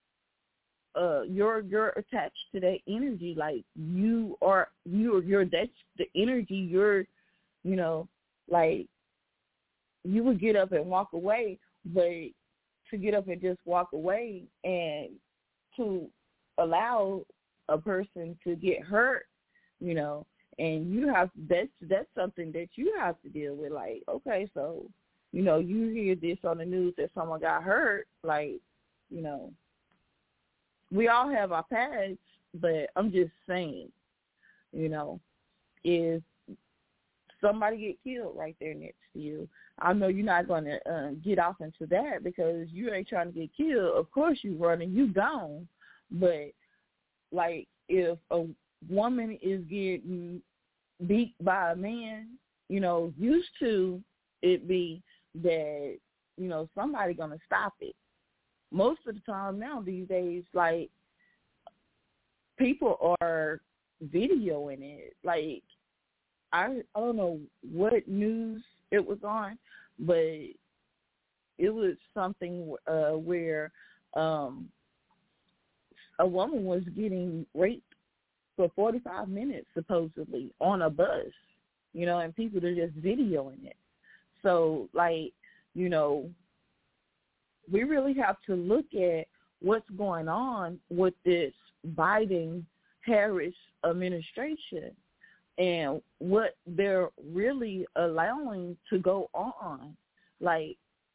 attached to that energy. Like you're that's the energy. You're, you know, like you would get up and walk away, but to get up and just walk away and to allow a person to get hurt, you know, and you have that's something that you have to deal with. Like, okay, so, you know, you hear this on the news that someone got hurt, like, you know, we all have our paths, but I'm just saying, you know, if somebody get killed right there next to you, I know you're not going to get off into that because you ain't trying to get killed. Of course you running, you gone. But, like, if a woman is getting beat by a man, you know, used to it be that, you know, somebody going to stop it. Most of the time now these days, like, people are videoing it. Like, I don't know what news it was on, but it was something where a woman was getting raped for 45 minutes, supposedly, on a bus, you know, and people are just videoing it. So, like, you know, we really have to look at what's going on with this Biden-Harris administration and what they're really allowing to go on. Like,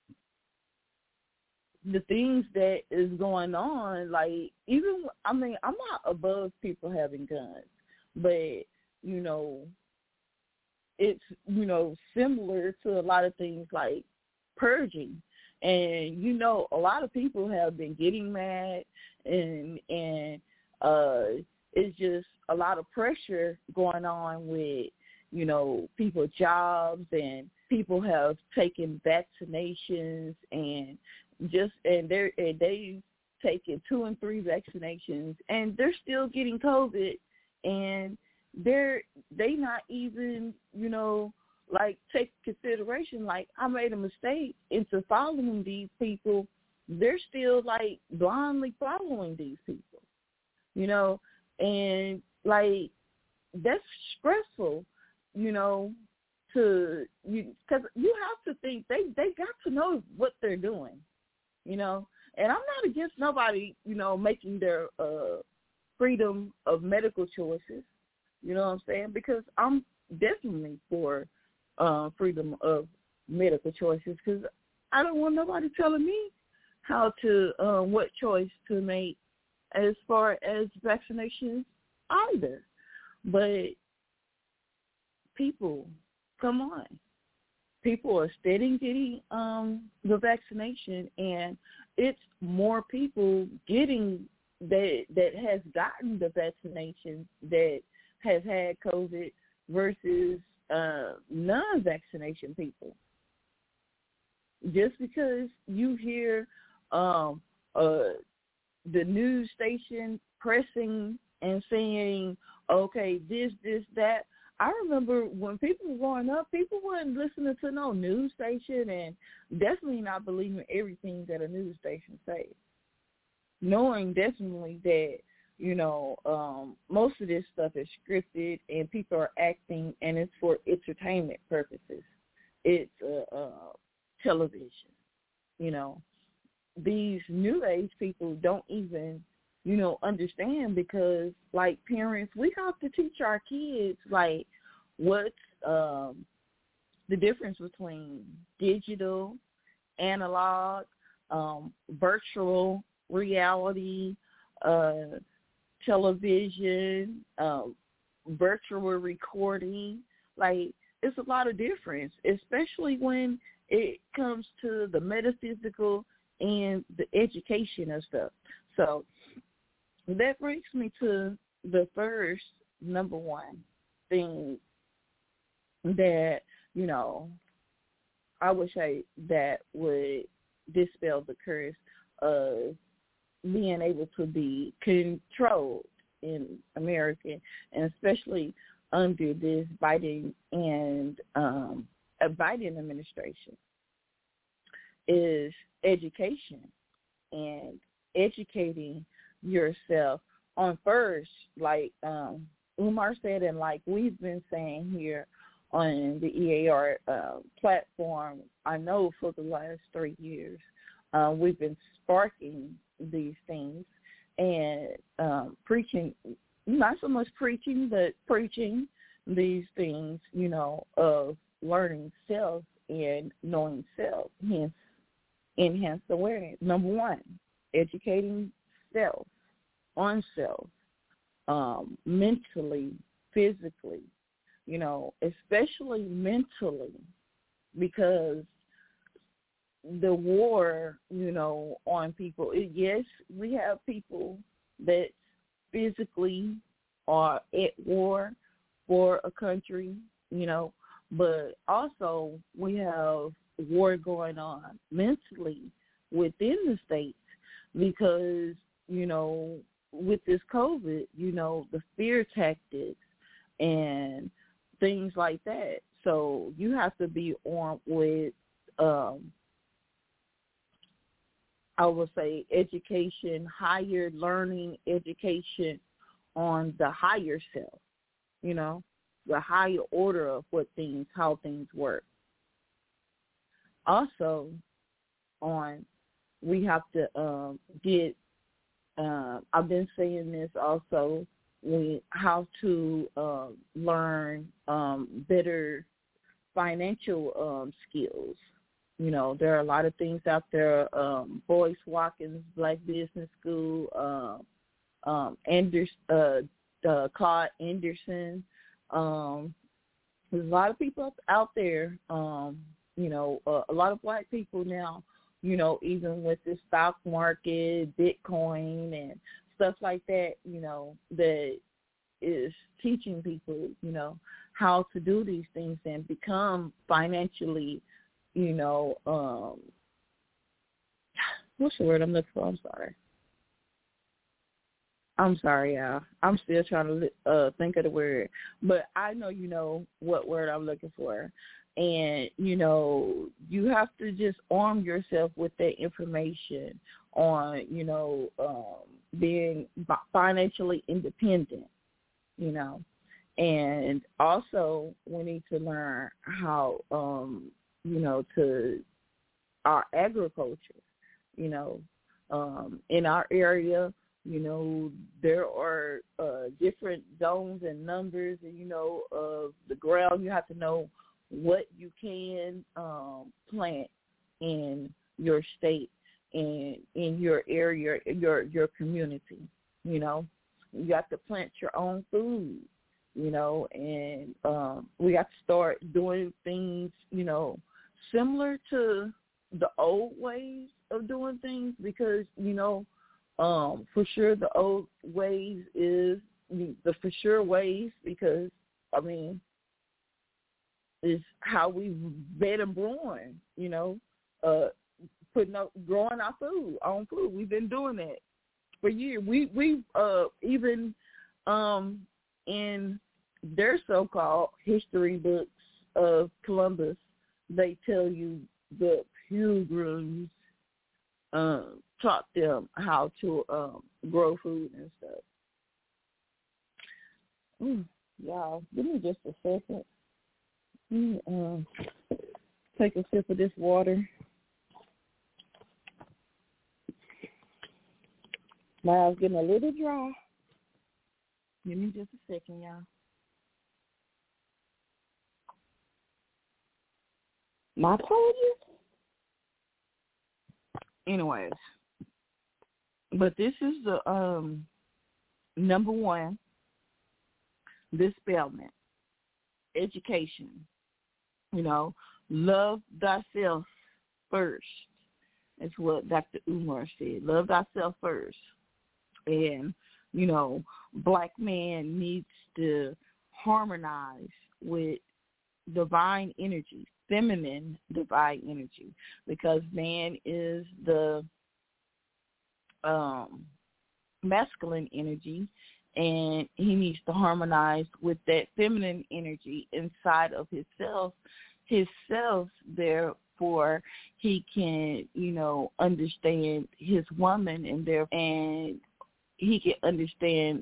the things that is going on, like, even, I mean, I'm not above people having guns, but, you know, it's, you know, similar to a lot of things like purging. And, you know, a lot of people have been getting mad and it's just a lot of pressure going on with, people's jobs, and people have taken vaccinations and they've taken 2 and 3 vaccinations, and they're still getting COVID, and they not even, take consideration, like, I made a mistake into following these people. They're still, blindly following these people, and, that's stressful, because you have to think they got to know what they're doing, and I'm not against nobody, making their freedom of medical choices, you know what I'm saying, because I'm definitely for freedom of medical choices, because I don't want nobody telling me how to, what choice to make as far as vaccinations either. But people, come on. People are steady getting the vaccination, and it's more people getting that has gotten the vaccination that has had COVID versus non-vaccination people. Just because you hear the news station pressing and saying, okay, this, that. I remember when people were growing up, people weren't listening to no news station and definitely not believing everything that a news station says. Knowing definitely that, most of this stuff is scripted and people are acting, and it's for entertainment purposes. It's television. These new age people don't even, understand, because, like, parents, we have to teach our kids, like, what's the difference between digital, analog, virtual reality, television, virtual recording. Like, it's a lot of difference, especially when it comes to the metaphysical and the education of stuff. So that brings me to the first number one thing that, I would say that would dispel the curse of being able to be controlled in America, and especially under this Biden and Biden administration, is education and educating yourself on first, like Umar said, and like we've been saying here on the EAR platform, I know for the last 3 years, we've been sparking these things and preaching, not so much preaching, but preaching these things, of learning self and knowing self, hence enhanced awareness. Number one, educating self, on self, mentally, physically, especially mentally, because the war, on people, yes, we have people that physically are at war for a country, but also we have war going on mentally within the states because, with this COVID, the fear tactics and things like that. So you have to be on with, I would say, education, higher learning education on the higher self, the higher order of how things work. Also, we have to get, I've been saying this also, how to learn better financial skills. There are a lot of things out there, Boyce Watkins Black Business School, Claude Anderson. There's a lot of people out there, a lot of Black people now, even with the stock market, Bitcoin, and stuff like that, that is teaching people, how to do these things and become financially, what's the word I'm looking for? I'm sorry, y'all. I'm still trying to think of the word. But I know you know what word I'm looking for. And, you have to just arm yourself with that information on, being financially independent, And also we need to learn how, to our agriculture, in our area. There are different zones and numbers, and, of the ground. You have to know what you can plant in your state and in your area, your community. You have to plant your own food, and we have to start doing things, similar to the old ways of doing things because, for sure the old ways is the for sure ways because, is how we've been and born, growing our own food. We've been doing that for years. We even in their so-called history books of Columbus, they tell you the Pilgrims taught them how to grow food and stuff. Y'all, give me just a second. Take a sip of this water. My mouth's getting a little dry. Give me just a second, y'all. My apologies. Anyways, but this is the number one dispelment, education. Love thyself first. That's what Dr. Umar said. Love thyself first. And, black man needs to harmonize with divine energy, feminine divine energy, because man is the masculine energy, and he needs to harmonize with that feminine energy inside of himself. Therefore, he can, understand his woman, and he can understand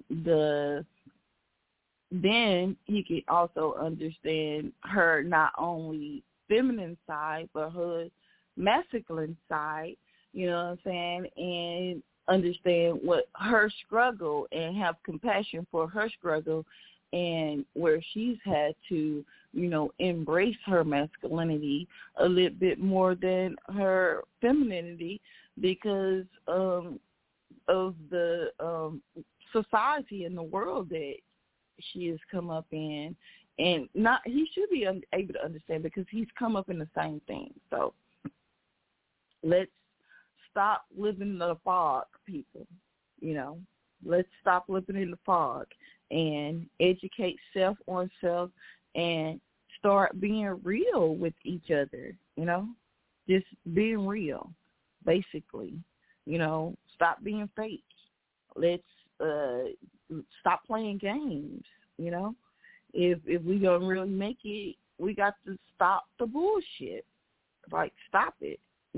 then he can also understand her not only feminine side, but her masculine side, you know what I'm saying, and understand what her struggle and have compassion for her struggle and where she's had to, embrace her masculinity a little bit more than her femininity because of the society and the world that she has come up in. And he should be able to understand because he's come up in the same thing. So let's stop living in the fog, people. Let's stop living in the fog and educate self on self and start being real with each other, just being real, basically. Stop being fake. Let's stop playing games, If we don't really make it, we got to stop the bullshit. Like, stop it,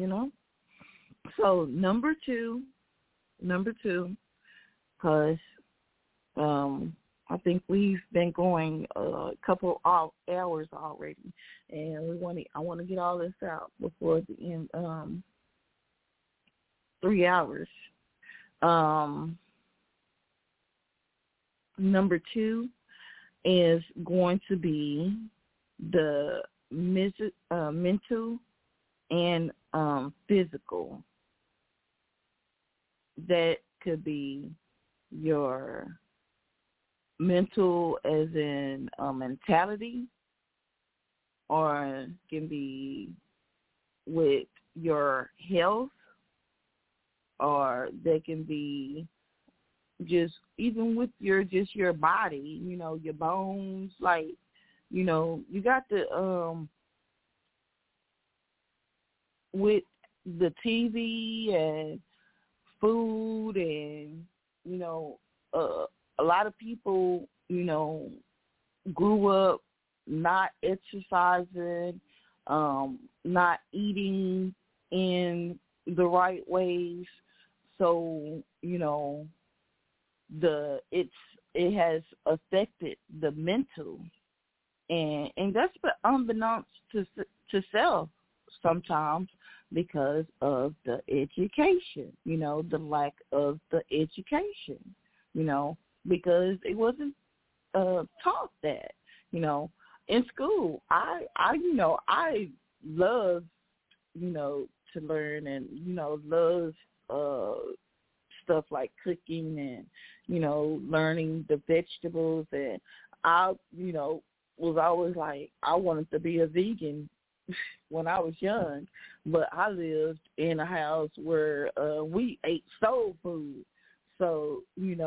So number two, because I think we've been going a couple of hours already, and I want to get all this out before the end. 3 hours. Number two is going to be the mental and physical. That could be your mental as in mentality, or can be with your health, or they can be just even with your body, your bones, like, you got to with the TV and food and, a lot of people, grew up not exercising, not eating in the right ways. So, it has affected the mental, and that's unbeknownst to self sometimes because of the education, the lack of the education, because it wasn't taught that, in school. I love, to learn and, love stuff like cooking and, learning the vegetables. And I, was always like, I wanted to be a vegan when I was young, but I lived in a house where we ate soul food. So,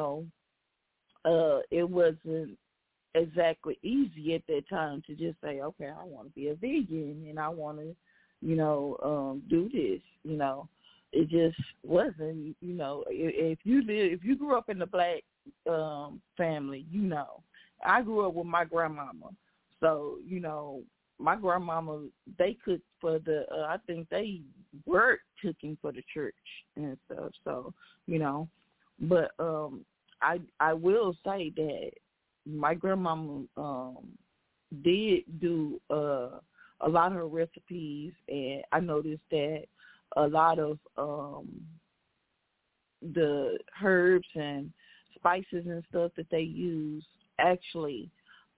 it wasn't exactly easy at that time to just say, okay, I want to be a vegan and I want to, do this, It just wasn't, if you grew up in a black family, I grew up with my grandmama. So, my grandmama, they cooked for I think they were cooking for the church and stuff. So, but I will say that my grandmama did do a lot of her recipes, and I noticed that a lot of the herbs and spices and stuff that they use actually,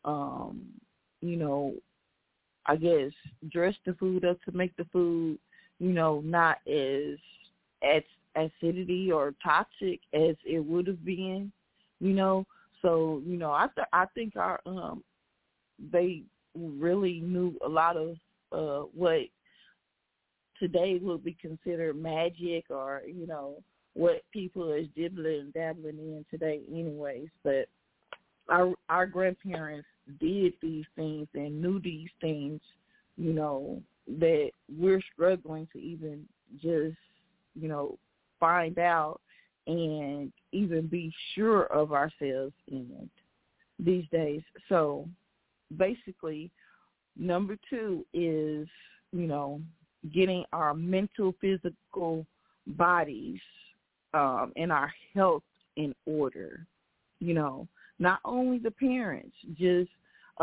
I guess, dress the food up to make the food, not as acidity or toxic as it would have been, So, I think our they really knew a lot of what today would be considered magic, or, what people is dibbling and dabbling in today anyways. But our grandparents did these things and knew these things, that we're struggling to even just, find out and even be sure of ourselves in these days. So basically, number 2 is, getting our mental, physical bodies and our health in order. Not only the parents, just,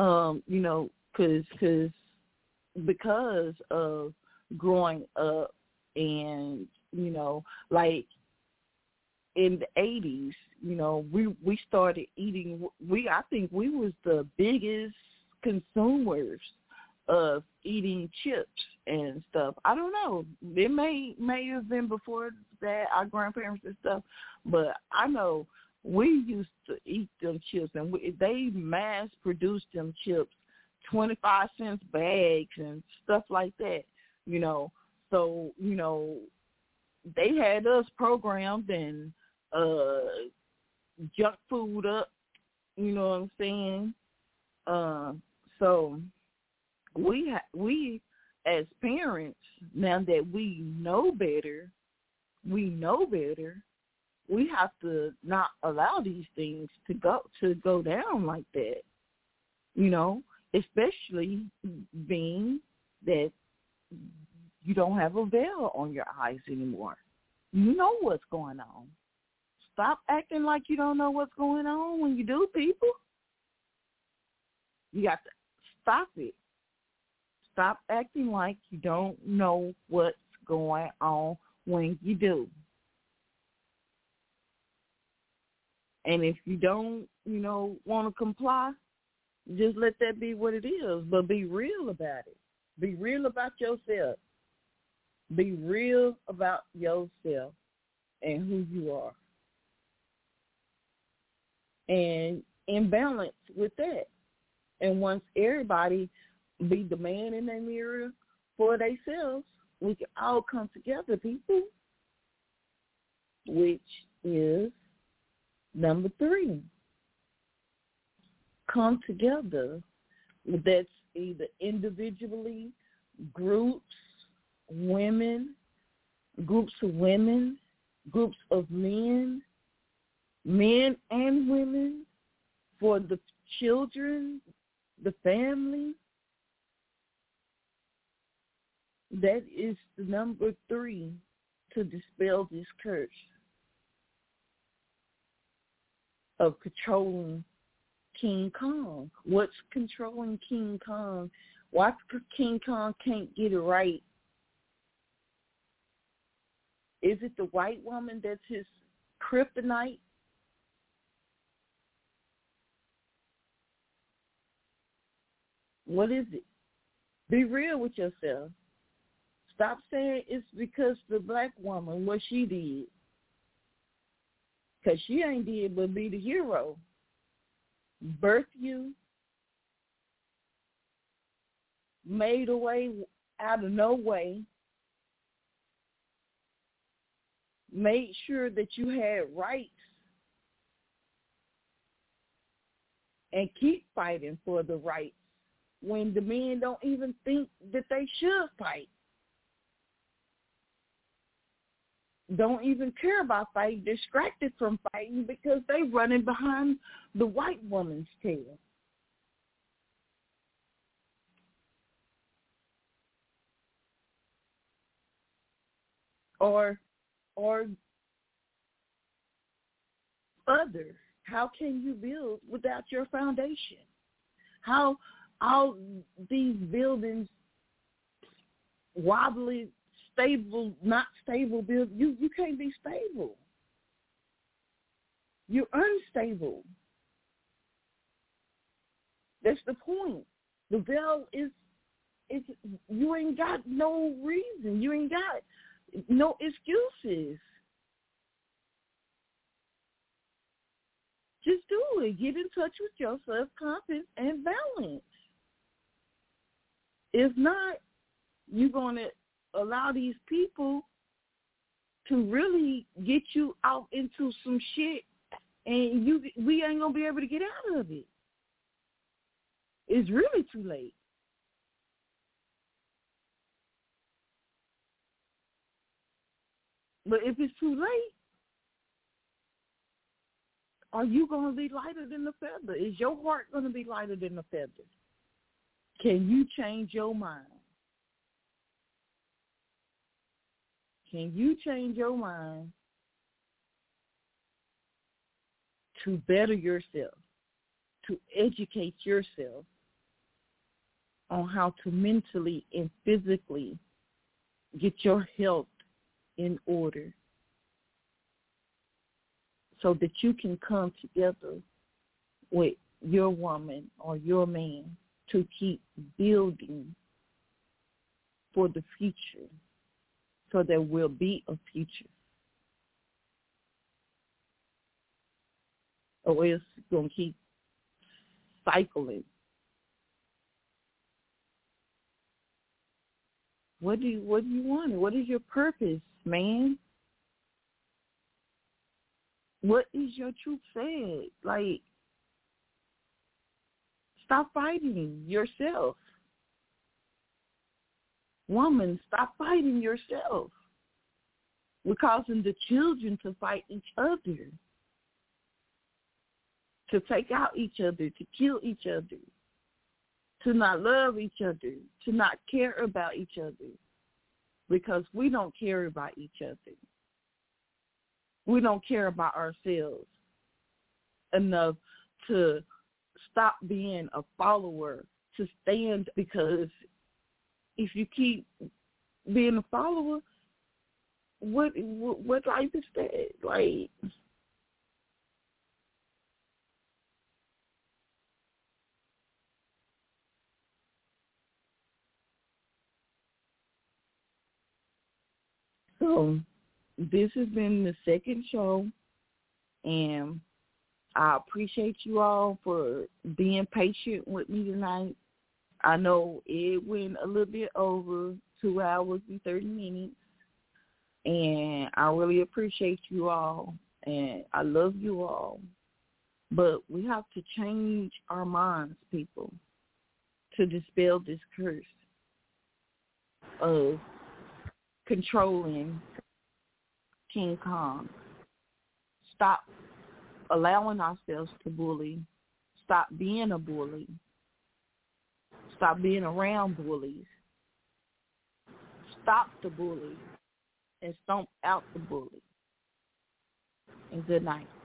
because of growing up and, like in the 80s, we started eating, I think we was the biggest consumers of eating chips and stuff. I don't know. It may have been before that, our grandparents and stuff, but I know we used to eat them chips, and they mass-produced them chips, 25 cents bags and stuff like that, So, they had us programmed and junk food up, you know what I'm saying? So we as parents, now that we know better, we have to not allow these things to go down like that, especially being that you don't have a veil on your eyes anymore. You know what's going on. Stop acting like you don't know what's going on when you do, people. You got to stop it. Stop acting like you don't know what's going on when you do. And if you don't, want to comply, just let that be what it is. But be real about it. Be real about yourself. Be real about yourself and who you are. And in balance with that. And once everybody be the man in their mirror for themselves, we can all come together, people, which is Number 3, come together. That's either individually, groups of women, groups of men and women, for the children, the family. That is the number 3 to dispel this curse of controlling King Kong. What's controlling King Kong? Why King Kong can't get it right? Is it the white woman that's his kryptonite? What is it? Be real with yourself. Stop saying it's because the black woman, what she did. Because she ain't did but be the hero. Birth you, made a way out of no way, made sure that you had rights, and keep fighting for the rights when the men don't even think that they should fight. Don't even care about fighting, distracted from fighting because they running behind the white woman's tail. Or others. How can you build without your foundation? How all these buildings wobbly, stable, not stable build, you can't be stable. You're unstable. That's the point. The veil is you ain't got no reason. You ain't got no excuses. Just do it. Get in touch with your self-confidence and balance. If not, you're going to allow these people to really get you out into some shit, and we ain't going to be able to get out of it. It's really too late. But if it's too late, are you going to be lighter than the feather? Is your heart going to be lighter than the feather? Can you change your mind? Can you change your mind to better yourself, to educate yourself on how to mentally and physically get your health in order so that you can come together with your woman or your man to keep building for the future, so there will be a future. Or else it's going to keep cycling. What do you want? What is your purpose, man? What is your truth said? Like, stop fighting yourself. Woman, stop fighting yourself. We're causing the children to fight each other, to take out each other, to kill each other, to not love each other, to not care about each other, because we don't care about each other. We don't care about ourselves enough to stop being a follower, to stand, because if you keep being a follower, what life is that? Like, so this has been the second show, and I appreciate you all for being patient with me tonight. I know it went a little bit over 2 hours and 30 minutes, and I really appreciate you all. and I love you all. But we have to change our minds, people, to dispel this curse of controlling King Kong. Stop allowing ourselves to bully. Stop being a bully. Stop being around bullies. Stop the bully and stomp out the bully. And good night.